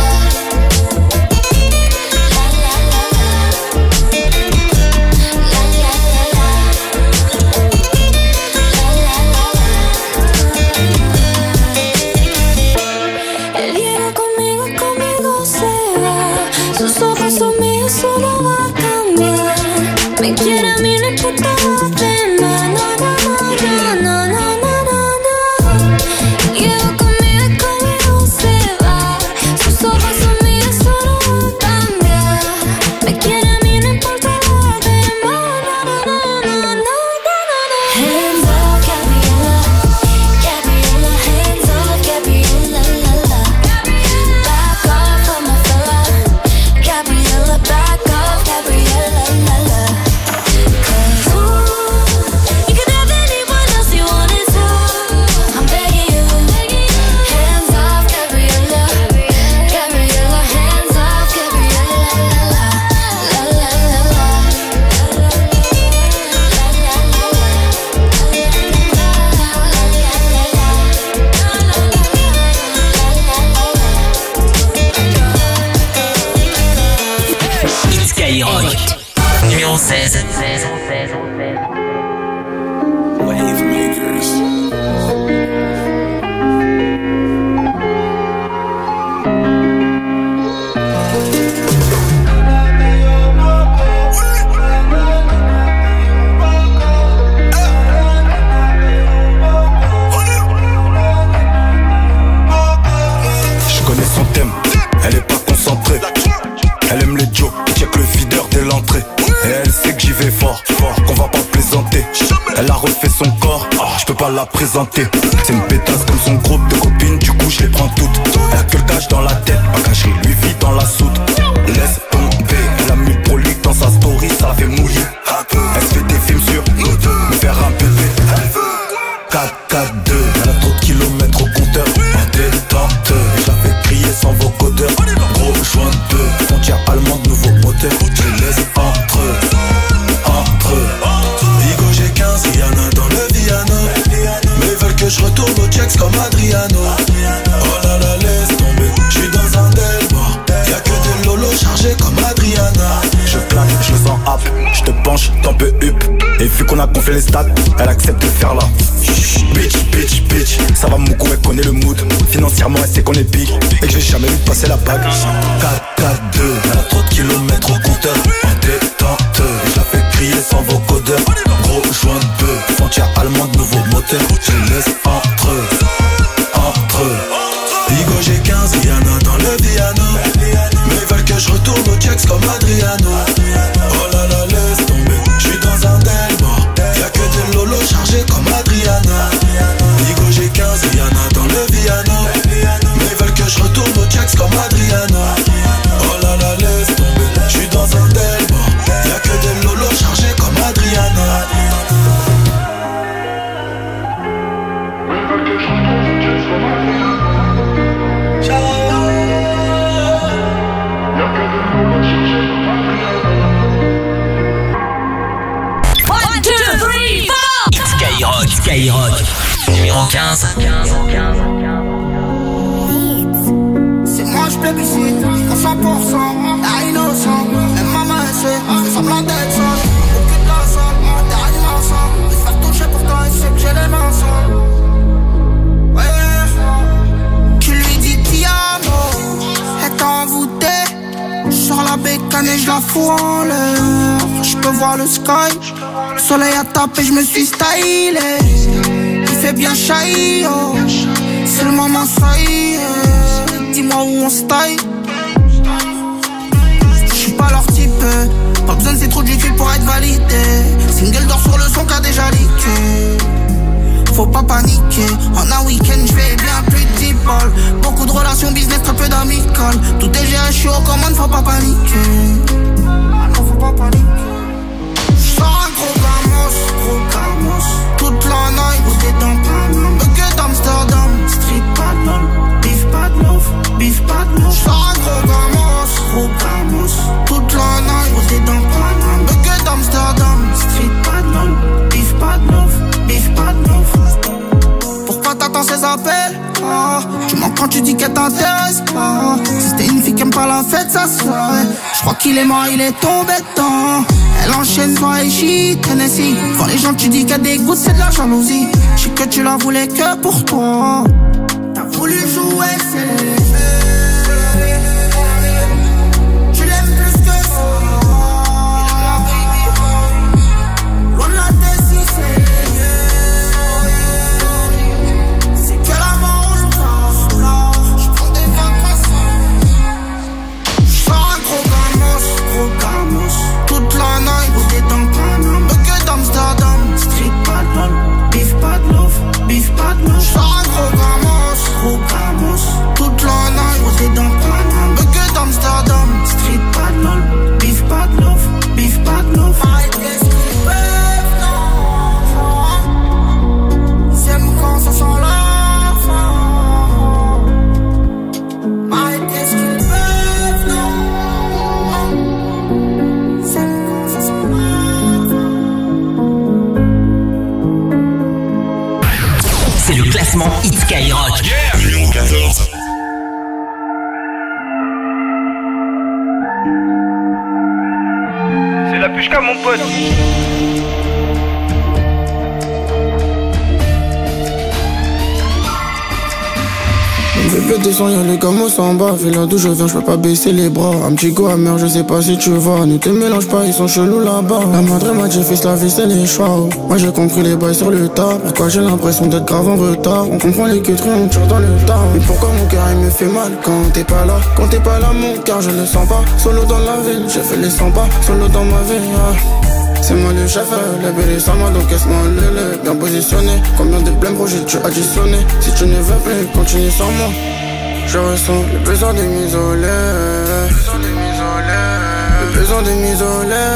La la la la. La la la la. Él viene conmigo, conmigo se va. Sus ojos son míos, solo va a cambiar. Me quiere a mí, no importa lo demás. No, no, no, no, no, no, no, no. Lleva conmigo, conmigo se va. Sus ojos son míos, solo va a cambiar. Me quiere a mí, no importa lo demás. No, no, no, no, no, no, no. Hands up, Gabriella, Gabriella. Hands up, Gabriella, la la. Back off of my fella, Gabriella. Back off, Gabriella, la la. 'Cause ooh, you can have anyone else you wanna do. I'm begging you. Hands off, Gabriella, Gabriella. Hands off, Gabriella, la la. La la la la. It's Skyrock, numéro 16. Wave makers. Je connais son thème, elle est pas concentrée. Elle aime les Joe, check le videur dès l'entrée. Et elle sait que j'y vais fort, fort, qu'on va pas plaisanter. Elle a refait son corps, je peux pas la la présenter. C'est une pétasse comme son groupe de copines, du coup je les prends toutes. Elle a que le cash dans la tête, pas caché, lui vit dans la soute. Laisse tomber, elle a mis le prolique dans sa story, ça la fait mouiller. Elle se fait des films sur nous deux, me faire un bébé. 4-4-2, elle a trop de kilomètres au compteur. En détente, je la fais crier sans vocodeur. Gros joint de deux, frontière allemande, nouveau moteur. Je laisse entre eux. Vigo j'ai 15, Rihanna dans le Viano. Mais ils veulent que je retourne au checks comme Adriano. Oh là là, laisse tomber, je suis dans un delmore. Y'a que des lolos chargés comme Adriana. Je claque, je le sens hap, je te penche, t'en peux up. Et vu qu'on a gonflé les stats, elle accepte de faire là. Bitch, ça va Moukou, elle connaît le mood. Financièrement elle sait qu'on est big et que j'ai jamais vu passer la bague. 4-4-2, elle a trop de kilomètres au compteur. En détente, je la fais crier sans vocodeur. Gros joint de bœuf, frontière allemande, nouveau moteur. Je laisse entre eux. Vigo j'ai 15, Rihanna dans le Viano. Mais ils veulent que je retourne au checks comme Adriano. Oh là là, laisse tomber, je suis dans un delmore. Y'a que des lolos chargés comme Adriana. Vigo j'ai 15, Rihanna dans le Viano. Mais ils veulent que je retourne au checks comme Adriano. Oh là là, laisse tomber, je suis dans un delmore. Y'a que des lolos chargés comme Adriana. Skyrock, numéro 15. C'est moi je plébiscite, à 100%, à innocent. Même maman elle sait, c'est semblant d'être seul. Au cul de la salle, derrière l'ensemble. De se faire toucher pourtant elle sait que j'ai les mains seules. Ouais, tu lui dis ti amo, elle t'a envoûté. Sur la bécane et je la fous en l'air. Je peux voir le sky, le soleil a tapé, je me suis stylé. Il fait bien chahi, oh. C'est le moment, ça y est. Dis-moi où on se taille. J'suis pas leur type, pas besoin de c'est trop du cul pour être validé. Single d'or sur le son qu'a déjà leaké. Faut pas paniquer, en un week-end j'vais bien plus de 10 balles. Beaucoup de relations business, très peu d'amicales. Tout est géré, j'suis aux commandes, faut pas paniquer. Ah non, faut pas paniquer. J'sors un gros gamos, toute la night, posé dans Paname. Que d'Amsterdam, street bad lol, beef bad love. J'sors un gros gamos, toute la night, posé dans Paname. Que d'Amsterdam, street bad lol, beef bad love. Pourquoi t'attends ces appels? Tu mens quand tu dis qu'elle t'intéresse pas. Si c'était une fille qui aime pas la fête, ça serait. J'crois qu'il est mort, il est tombé dedans. Elle enchaîne soirée shit, Tennessee. Quand les gens tu dis qu'il y a des gouttes, c'est de la jalousie. J'sais que tu la voulais que pour toi. T'as voulu jouer, c'est toute la night, posé dans Paname. Que d'Amsterdam, street bad lol, beef bad love. Arrête, qu'est-ce qu'ils peuvent, non. Ils aiment quand ça sent la fin. Arrête, qu'est-ce qu'ils peuvent, non. Ils aiment quand ça sent la fin. C'est le classement Hit Skyrock. Numéro 14. C'est la pushka mon pote. Bébé descend, y'a les gamos en bas. Vu là d'où je viens, j'peux pas baisser les bras. Un petit goût amer, je sais pas si tu vois. Ne te mélange pas, ils sont chelous là-bas. La madre m'a dit fils, la vie c'est les choix. Oh. Moi j'ai compris les bails sur le tas. Pourquoi j'ai l'impression d'être grave en retard? On comprend les queuteries, on tire dans le tas. Mais pourquoi mon cœur il me fait mal quand t'es pas là? Quand t'es pas là mon cœur je le sens pas. Solo dans la ville, j'ai fait les 100 pas. Solo dans ma vie, C'est moi le chef, les bébés sans moi, donc caisse-moi le bien positionné. Combien de blèmes rouges tu additionné? Si tu ne veux plus, continue sans moi. Je ressens le besoin de m'isoler. Le besoin de m'isoler.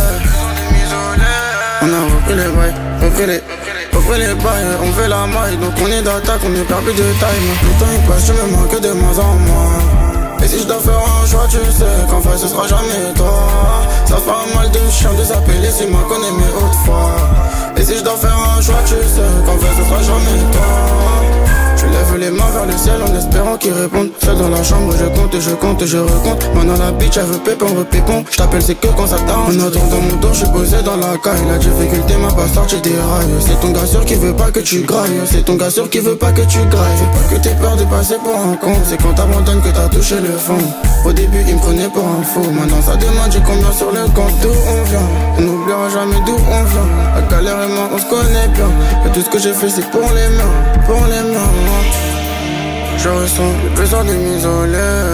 On a repris les bails, repris les bails. On fait la maille, donc on est d'attaque, on est perdu de taille. Le temps il passe, je me manque de moins en moins. Et si je dois faire un choix, tu sais qu'en fait ce sera jamais toi. Ça fait mal de chien de s'appeler si moi connais mes hautes fois. Et si je dois faire un choix, tu sais qu'en fait ce sera jamais toi. Je lève les mains vers le ciel en espérant qu'ils répondent. Seul dans la chambre, je compte et je compte et je recompte. Maintenant la bitch, elle veut pépon, repépon. Je t'appelle, c'est que quand ça t'arrange. En attendant mon dos, je suis posé dans la caille. La difficulté m'a pas sorti des rails. C'est ton gars sûr qui veut pas que tu grailles. C'est ton gars sûr qui veut pas que tu grailles. Faut pas que t'aies peur de passer pour un con. C'est quand t'abandonnes que t'as touché le fond. Au début, il me prenait pour un fou. Maintenant ça demande, j'ai combien sur le compte. D'où on vient, on n'oubliera jamais d'où on vient. La galère et moi, on se connaît bien. Et tout ce que j'ai fait, c'est pour les miens, pour les miens. Je ressens le besoin de m'isoler.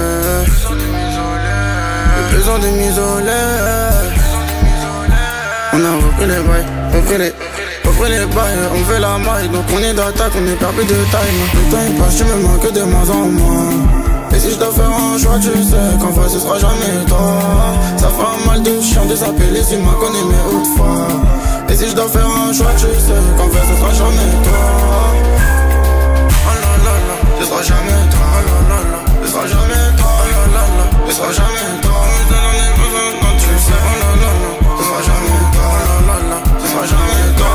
Le besoin de m'isoler. On a repris les bails, repris les bails. On fait la maille, donc on est d'attaque, on est perdu de taille. Le temps il passe, tu me manques de moins en moins. Et si je dois faire un choix, tu sais qu'en vrai ce sera jamais toi. Ça fait mal de chien de s'appeler si moi connais mes hautes fois. Et si je dois faire un choix, tu sais qu'en vrai ce sera jamais toi. Ce sera jamais toi, ce sera jamais toi, ce sera jamais toi. Quand tu sais, ce sera jamais toi, ce sera jamais toi.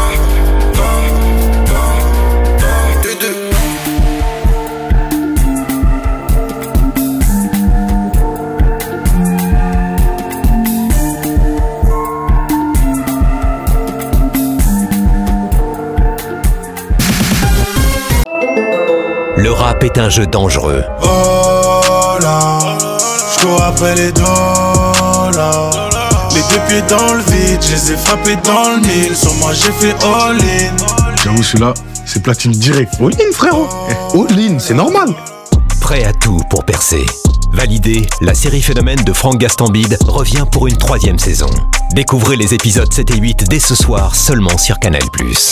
Le rap est un jeu dangereux. Oh là, je cours après les dollars. Les deux pieds dans le vide, je les ai frappés dans le mille. Sur moi j'ai fait all-in. J'avoue celui-là, c'est platine direct. All-in frérot, all-in, c'est normal. Prêt à tout pour percer. Validé, la série Phénomène de Franck Gastambide revient pour une 3e saison. Découvrez les épisodes 7 et 8 dès ce soir seulement sur Canal+.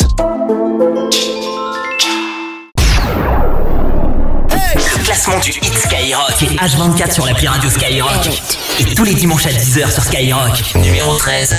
Classement du hit Skyrock et H24 sur l'appli radio Skyrock. Et tous les dimanches à 10h sur Skyrock. Numéro 13.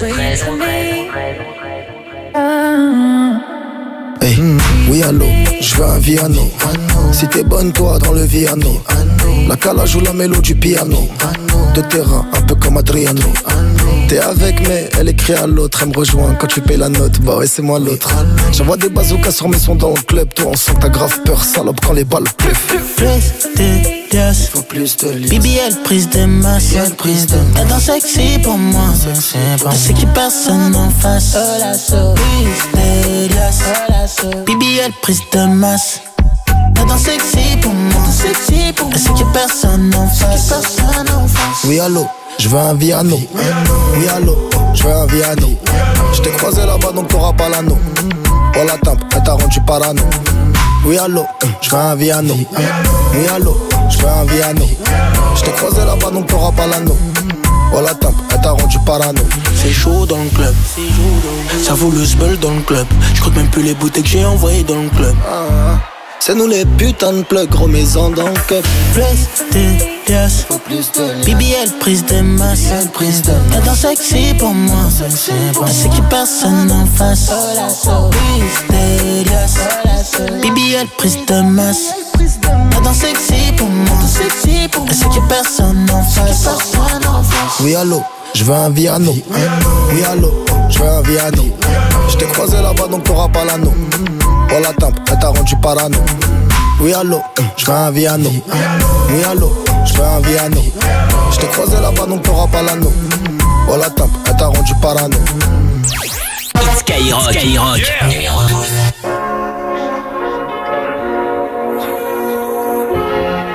Hey, oui allô, je veux un Viano. Si t'es bonne toi dans le Viano. La cala joue la mélo du piano. De terrain, un peu comme Adriano. T'es avec mais elle écrit à l'autre. Elle me rejoint quand tu payes la note. Bah ouais c'est moi l'autre. J'envoie des bazookas sur mes sons dans le club. Toi on sent que t'as grave peur salope quand les balles pleuvent. Plus de liasses, faut plus de liasses. BBL prise de masse, elle danse sexy pour moi. Je sais qu'il personne en face. Plus de liasses, BBL prise de masse. Elle danse sexy pour moi. Je sais qu'il personne en face. Oui allô, je veux un Viano. Oui allô, je veux un Viano. Je t'ai croisé là-bas donc t'auras pas l'anneau. Oh la tempe, elle t'a rendu parano. Oui allô, je veux un Viano. Oui allô, je veux un Viano. Je t'ai croisé là-bas donc t'auras pas l'anneau. Oh la tempe, elle t'a rendu parano. C'est chaud dans le club. Ça vaut le sbeul dans le club. Je crois même plus les bouteilles que j'ai envoyées dans le club. C'est nous les putains de plugs, remets-en dans le cup. Plus de liasses, BBL prise de masse. Elle danse sexy pour moi. Elle sait qu'il personne en face. Plus de liasses, BBL prise de masse. Elle danse sexy pour moi. Elle sait qu'il personne en face. Oui allô, je veux un Viano. Oui allô, je veux un Viano. Je t'ai croisé là-bas donc t'auras pas l'anneau. Oh la tempe, elle t'a rendu parano. Oui allô, je veux un Viano. Oui allô, je veux un Viano. Je t'ai croisé là-bas donc t'auras pas l'anneau. Oh la tempe, elle t'a rendu parano. Skyrock, numéro 12.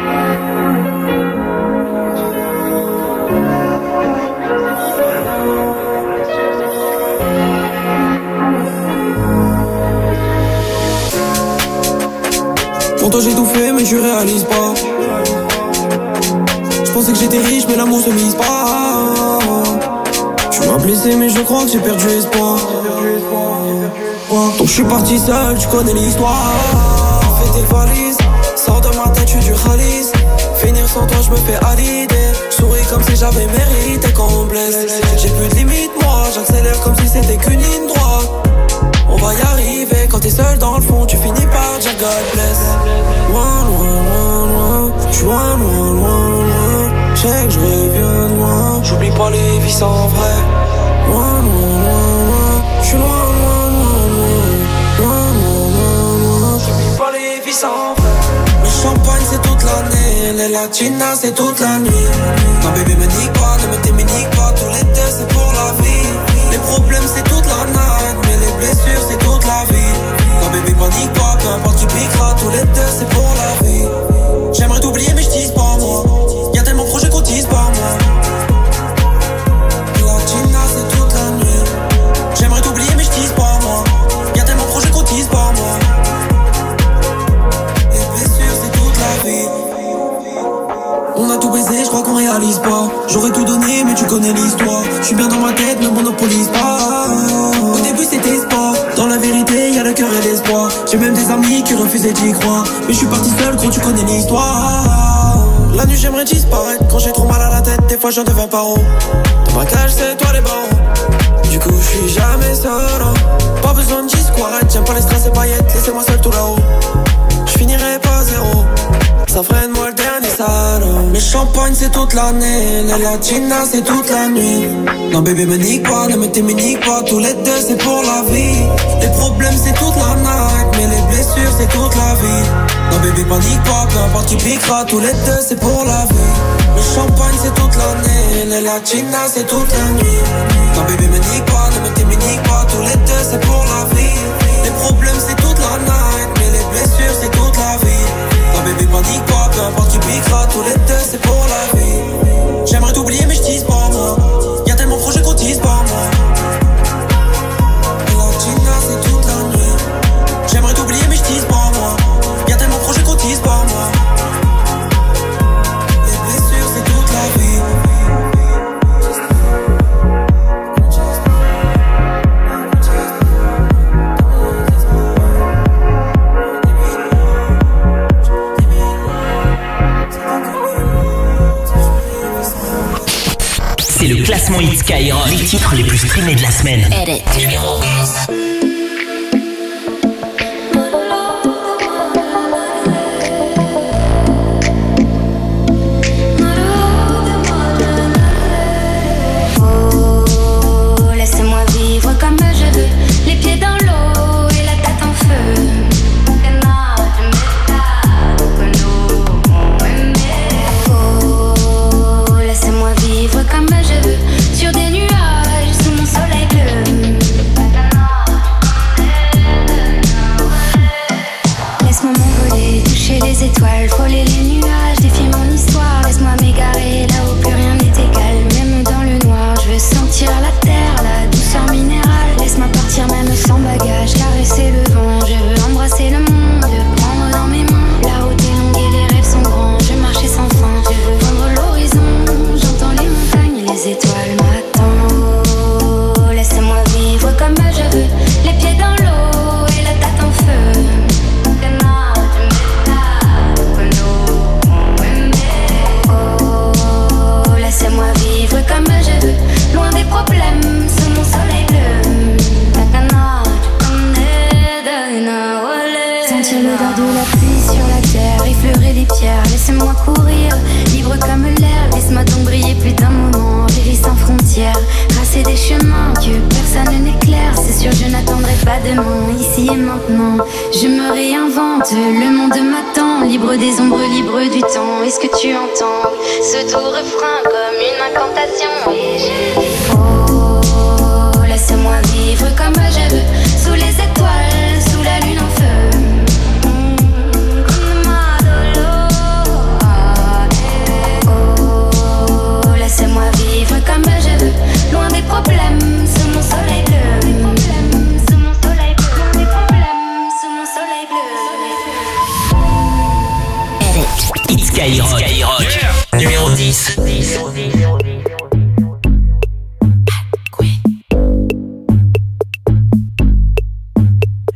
tu réalises pas. Je pensais que j'étais riche mais l'amour se mise pas. Tu m'as blessé mais je crois que j'ai perdu espoir. Donc je suis parti seul, tu connais l'histoire. Fais tes valises, sors de ma tête, je suis du Khalis. Finir sans toi je me fais à l'idée. Souris comme si j'avais mérité qu'on me blesse. J'ai plus de limite moi, j'accélère comme si c'était qu'une ligne droite. On va y arriver, quand t'es seul dans le fond tu finis par dire God bless. Loin, loin, loin, loin, j'suis loin, loin, loin, loin. J'sais que je reviens de loin, j'oublie pas les vies sans vrai. Loin, loin, loin, loin, j'suis loin, loin, loin, loin, loin, loin, loin, j'oublie pas les vies sans vrai. Le champagne c'est toute l'année, les latinas c'est toute la nuit. Non bébé me nique pas, ne me t'éminique pas, tous les deux c'est pour la vie. Les problèmes c'est toute la night, mais les blessures c'est toute la vie. Non bébé panique pas, peu importe qui piquera, tous les deux c'est pour la vie. J'aimerais t'oublier mais j'tise pas moi, y'a tellement de projets qu'on tise pas moi. Latina c'est toute la nuit. J'aimerais t'oublier mais j'tise pas moi, y'a tellement de projets qu'on tise pas moi. Les blessures c'est toute la vie. On a tout baisé, je crois qu'on réalise pas. J'aurais tout donné mais tu connais l'histoire. Je suis bien dans ma tête, ne monopolise pas. Au début c'était sport, dans la vérité y'a le cœur et l'espoir. J'ai même des amis qui refusaient d'y croire. Mais je suis parti seul, gros tu connais l'histoire. La nuit j'aimerais disparaître, quand j'ai trop mal à la tête. Des fois j'en deviens paro. Dans ma cage c'est toi les barreaux. Du coup je suis jamais seul, hein. Pas besoin de disquarette, j'aime pas les strass et paillettes. Laissez-moi seul tout là-haut, je finirai pas zéro. Ça freine moi le dernier salon. Le champagne c'est toute l'année, les latinas c'est toute la nuit. Non bébé me nique pas, ne me t'éminique pas, tous les deux c'est pour la vie. Les problèmes c'est toute la night, mais les blessures c'est toute la vie. Non bébé panique pas, peu importe qui piquera, tous les deux c'est pour la vie. Le champagne c'est toute l'année, les latinas c'est toute la nuit. Non bébé me nique pas, ne me t'éminique pas, tous les deux c'est pour la vie. Les problèmes c'est toute la night, mais les blessures c'est toute la vie. Non bébé panique pas, peu importe qui piquera, tous les deux c'est pour la vie. J'aimerais t'oublier mais j'tise pas moi, y'a tellement de projets qu'on tise pas moi. Latina c'est toute la nuit. J'aimerais t'oublier mais j'tise pas moi, y'a tellement de projets qu'on tise pas moi. Les blessures c'est toute la vie. C'est le classement Hit Skyrock, les titres les plus streamés de la semaine. Numéro 11.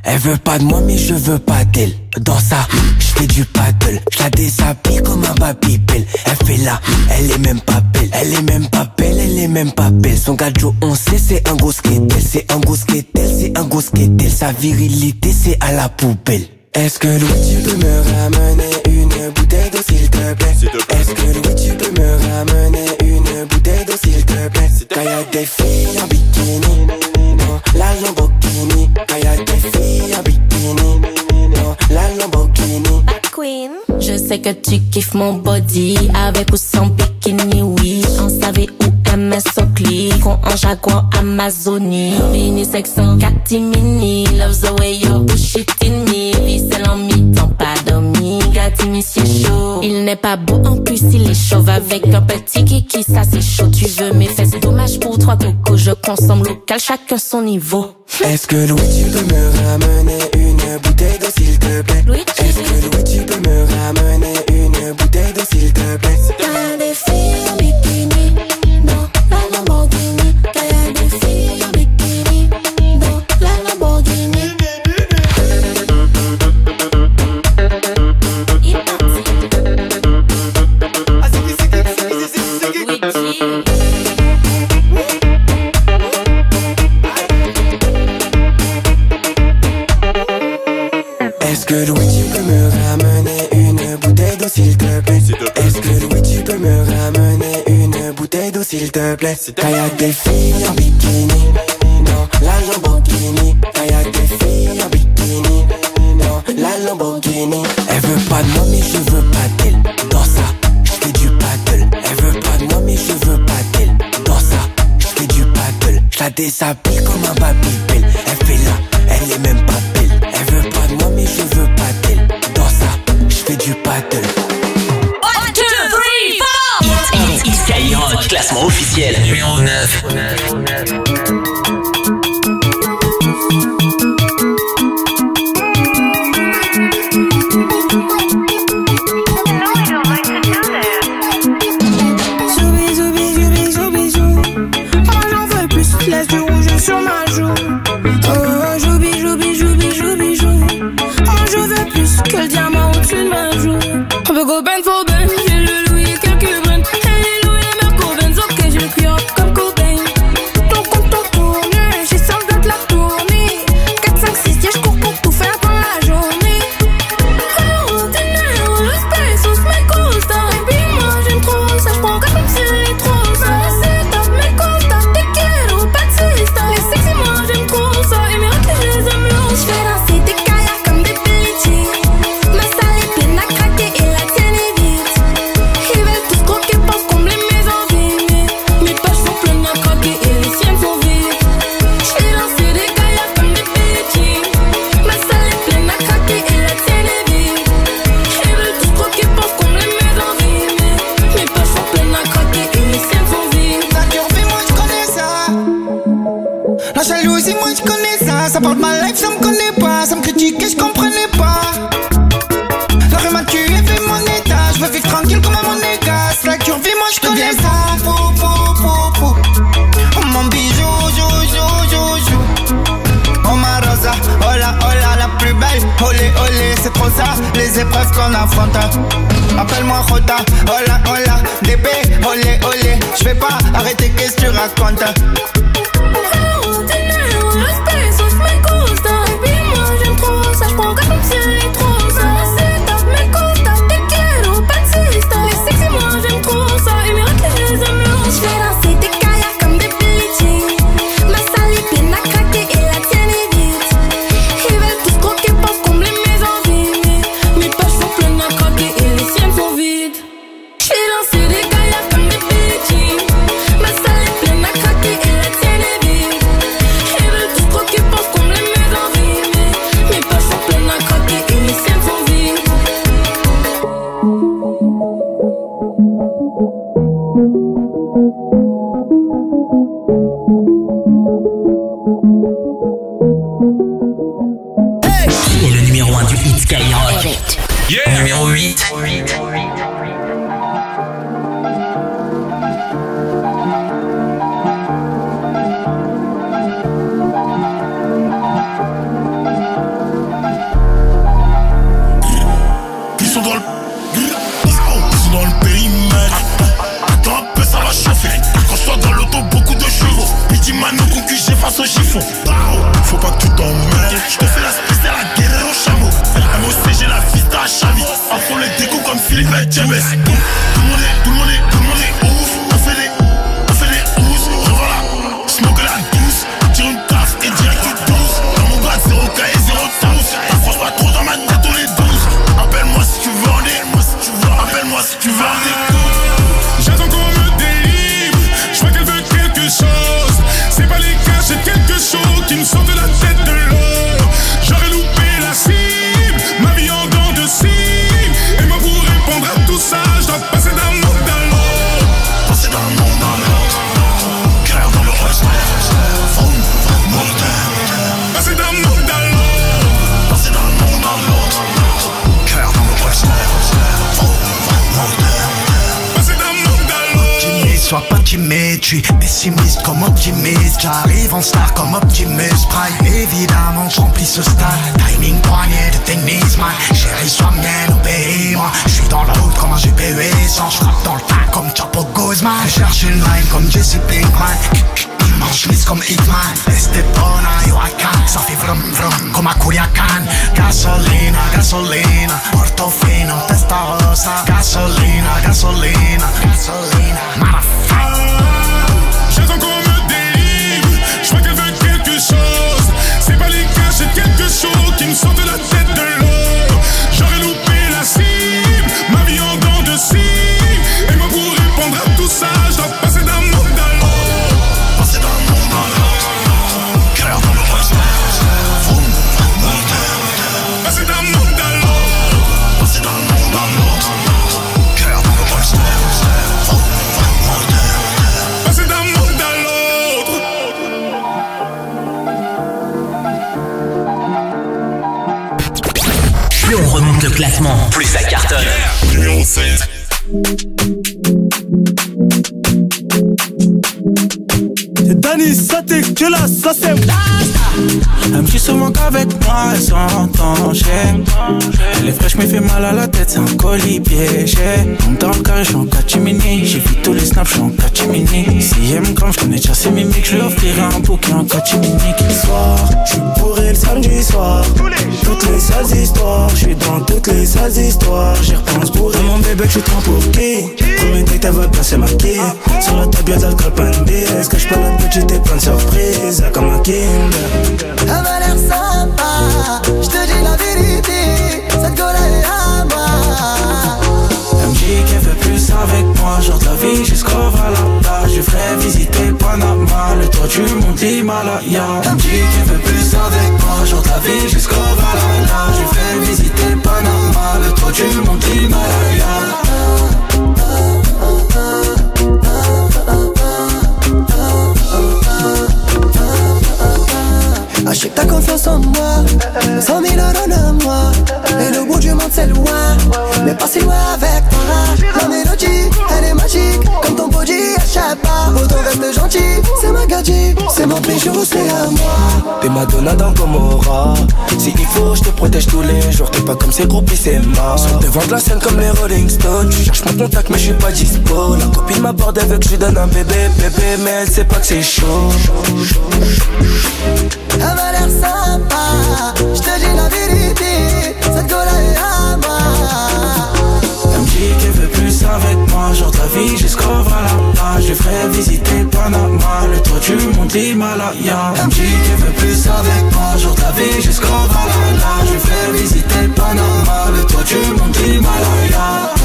Elle veut pas de moi mais je veux pas d'elle. Dans ça, j'fais du paddle. J'la déshabille comme un babybel. Elle fait là, elle est même pas belle. Elle est même pas belle, elle est même pas belle. Son gadjo on sait c'est un gros skatel. C'est un gros skatel, c'est un gros skatel. Sa virilité c'est à la poubelle. Est-ce que Louis tu peux me ramener une bouteille d'eau s'il te plaît? Est-ce que Louis tu peux me ramener une bouteille d'eau s'il te plaît? Quand y'a des filles en bikini, non, la Lamborghini. Quand y'a des filles en bikini, non, la Lamborghini. Queen. Je sais que tu kiffes mon body, avec ou sans bikini, oui. En SAV ou MS au clic, on en Jaguar Amazonie. Mini section catimini, love the way you push it in me. Vicelle en mi-temps, pas dormi, Gatimi c'est chaud. Il n'est pas beau, en plus il est chauve. Avec un petit kiki, ça c'est chaud. Tu veux mes fesses, dommage pour 3 cocos. Je consomme local, chacun son niveau. Est-ce que Louis tu peux me ramener une bouteille d'eau s'il te plaît? Est-ce que Louis tu peux me ramener une bouteille d'eau s'il te plaît? Y'a des filles en bikini, non, la Lamborghini. Y'a des filles en bikini, non, la Lamborghini. Est-ce que Louis tu peux me ramener une bouteille d'eau s'il te plaît? Est-ce que Louis tu peux me ramener une bouteille d'eau s'il te plaît? Quand y'a des filles en bikini, non, la Lamborghini. Quand y'a des filles en bikini, non, la Lamborghini. Elle veut pas de moi mais je veux pas d'elle. Dans ça, j'fais du paddle. Elle veut pas de moi mais je veux pas d'elle. Dans ça, j'fais du paddle. J'la déshabille comme un babybel. Elle fait là, elle est même pas belle. Elle veut pas de moi mais je veux pas d'elle. Dans ça, j'fais du paddle. 1, 2, 3, 4. Skyrock, classement officiel numéro 9. Zoubi, zoubi, zoubi, zoubi, zou. Oh, j'en veux plus, laisse du rouge sur ma joue. Oh, joubi, joubi, joubi, joubi, jou. Oh, je veux plus que le diamant au-dessus de ma joue. On peut go ben for ben, j'ai le Louis et quelques brins. Hey, les Louis, les Merco, Benz, ok, j'ai le cuir comme Cobain. Ton compte en tourne, j'ai sans de la tournée. 4, 5, 6, yeah, j'cours pour tout faire dans la journée. Oh, dinero, los pesos me gustan. Et puis moi, j'aime trop ça, j'prends comme si c'est trop ça. C'est top, me costa, te quiero, Batista. Les sexy, moi, j'aime trop ça. Et mes raclés, je les aime lourds. J'fais danser des kayaks comme des Billie. Ma salle est pleine à craquer et la tienne est vide. Ils veulent tous croquer, pensent combler mes envies. Mais mes poches sont pleines à craquer et les siennes sont vides. J'fais danser des kayaks comme des Billie. Ma salle est pleine à craquer et la tienne est vide. Ils veulent tous croquer, pensent combler mes envies. Mais mes poches sont pleines à craquer et les siennes sont vides. La curvée, moi je connais ça. La jalousie, moi je connais ça. Ça parle de ma life, ça me connaît pas. Ça me critique et je comprenais pas. La rue m'a tué, fait mon état. Je veux vivre tranquille comme à mon égasse. La curvée, moi je connais ça. Oh mon bijou, jou, jou, jou, jou. Oh ma rosa, hola, hola, la plus belle. Olé, olé, c'est trop ça, les épreuves qu'on affronte. Appelle-moi Jota, hola, hola, bébé, olé, olé. J'vais pas arrêter, qu'est-ce que tu racontes? Oh, dinero, los pesos me gustan. Et puis moi, j'aime trop ça, j'prends comme si c'est trop ça. C'est top, me costa, te quiero, Batista. Les sexy, moi, j'aime trop ça. Et mes raclés, je les aime lourds. J'fais danser des kayaks comme des Billie. Ma salle est pleine à craquer et la tienne est vide. Ils veulent tous croquer, pensent combler mes envies. Mais mes poches sont pleines à craquer et les siennes sont vides. J'fais danser des kayaks comme des Billie. Ma salle est pleine à craquer et la tienne sois pas timide, je suis pessimiste comme optimiste. J'arrive en star comme Optimus Prime. Évidemment, je remplis ce stade. Timing poignet de tennis, man. Chérie, sois mienne, obéis-moi. Je suis dans la route comme un GPU essence. Je frappe dans le tas comme Chapo Guzman. Je cherche une line comme Jesse Pinkman. En chemise comme Hitman. Estepona, yo I can. Ça fait vrum vrum comme à Culiacan. Gasolina, gasolina. Portofino, Testarossa. Gasolina, gasolina, gasolina. Motherfucker. J'attends qu'on me délivre. J'vois qu'elle veut quelque chose. C'est pas les gars, j'ai quelque chose qui me sort de la tête de l'eau. J'aurais loupé la cible. Ma vie en dents de scie. Et moi pour répondre à tout ça, je dois passer d'un monde à l'autre. Passer d'un monde à l'autre. Cœur dans le roster. Passer d'un monde à l'autre. Passer d'un monde à l'autre. Cœur dans le roster. Passer d'un monde à l'autre. Plus on remonte le classement, plus ça cartonne. Numéro 7. C'est Dani, ça t'es que là, ça c'est. Elle me dit souvent qu'avec moi elle s'entend chez. Elle est fraîche mais fait mal à la tête, c'est un colis piégé. Dans le carré, j'suis en catimini. J'ai vu tous les snaps, j'suis en catimini. Si elle me crame, j'connais déjà ses mimiques. J'lui offrirai un bouquet en catimini. Soir, j'suis bourré le samedi soir. Toutes les sales histoires, j'suis dans toutes les sales histoires. J'y repense bourré. Mon bébé, j'suis trop pour qui? Premier date, elle va passer ma quille. Sur la table, y'a d'alcool, pas une bise. Est-ce que j'parle un petit et plein de surprises? Comme un Kinder. Elle m'a l'air sympa, j'te dis la vérité, cette gueule elle est à moi. Elle me dit qu'elle veut plus avec moi, genre de la vie jusqu'au Valhalla. Je ferai visiter Panama, le toit du mont Himalaya. Elle me dit qu'elle veut plus avec moi, genre de la vie jusqu'au Valhalla. Je ferai visiter Panama, le toit du mont Himalaya. Achète ta confiance en moi, 100 000 euros de moi. Et le bout du monde c'est loin, mais pas si loin avec toi. La mélodie, elle est magique, comme ton body, achète pas. Autant reste gentil, c'est ma gadget, c'est mon bijou, c'est à moi. T'es Madonna dans Gomorrah. Si il faut, je te protège tous les jours. T'es pas comme ces groupies, c'est mort. Sur devant de la scène comme les Rolling Stones. Tu cherches mon contact, mais je suis pas dispo. La copine m'aborde avec, je lui donne un bébé, mais elle sait pas que c'est chaud. Elle m'a l'air sympa, j'te dis la vérité, cette gueule elle est à moi. Elle me dit qu'elle veut plus avec moi, genre de la vie jusqu'au Valhalla. Je ferai visiter Panama, le toit du mont Himalaya. Elle me dit qu'elle veut plus avec moi, genre de la vie jusqu'au Valhalla. Je ferai visiter Panama, le toit du mont Himalaya.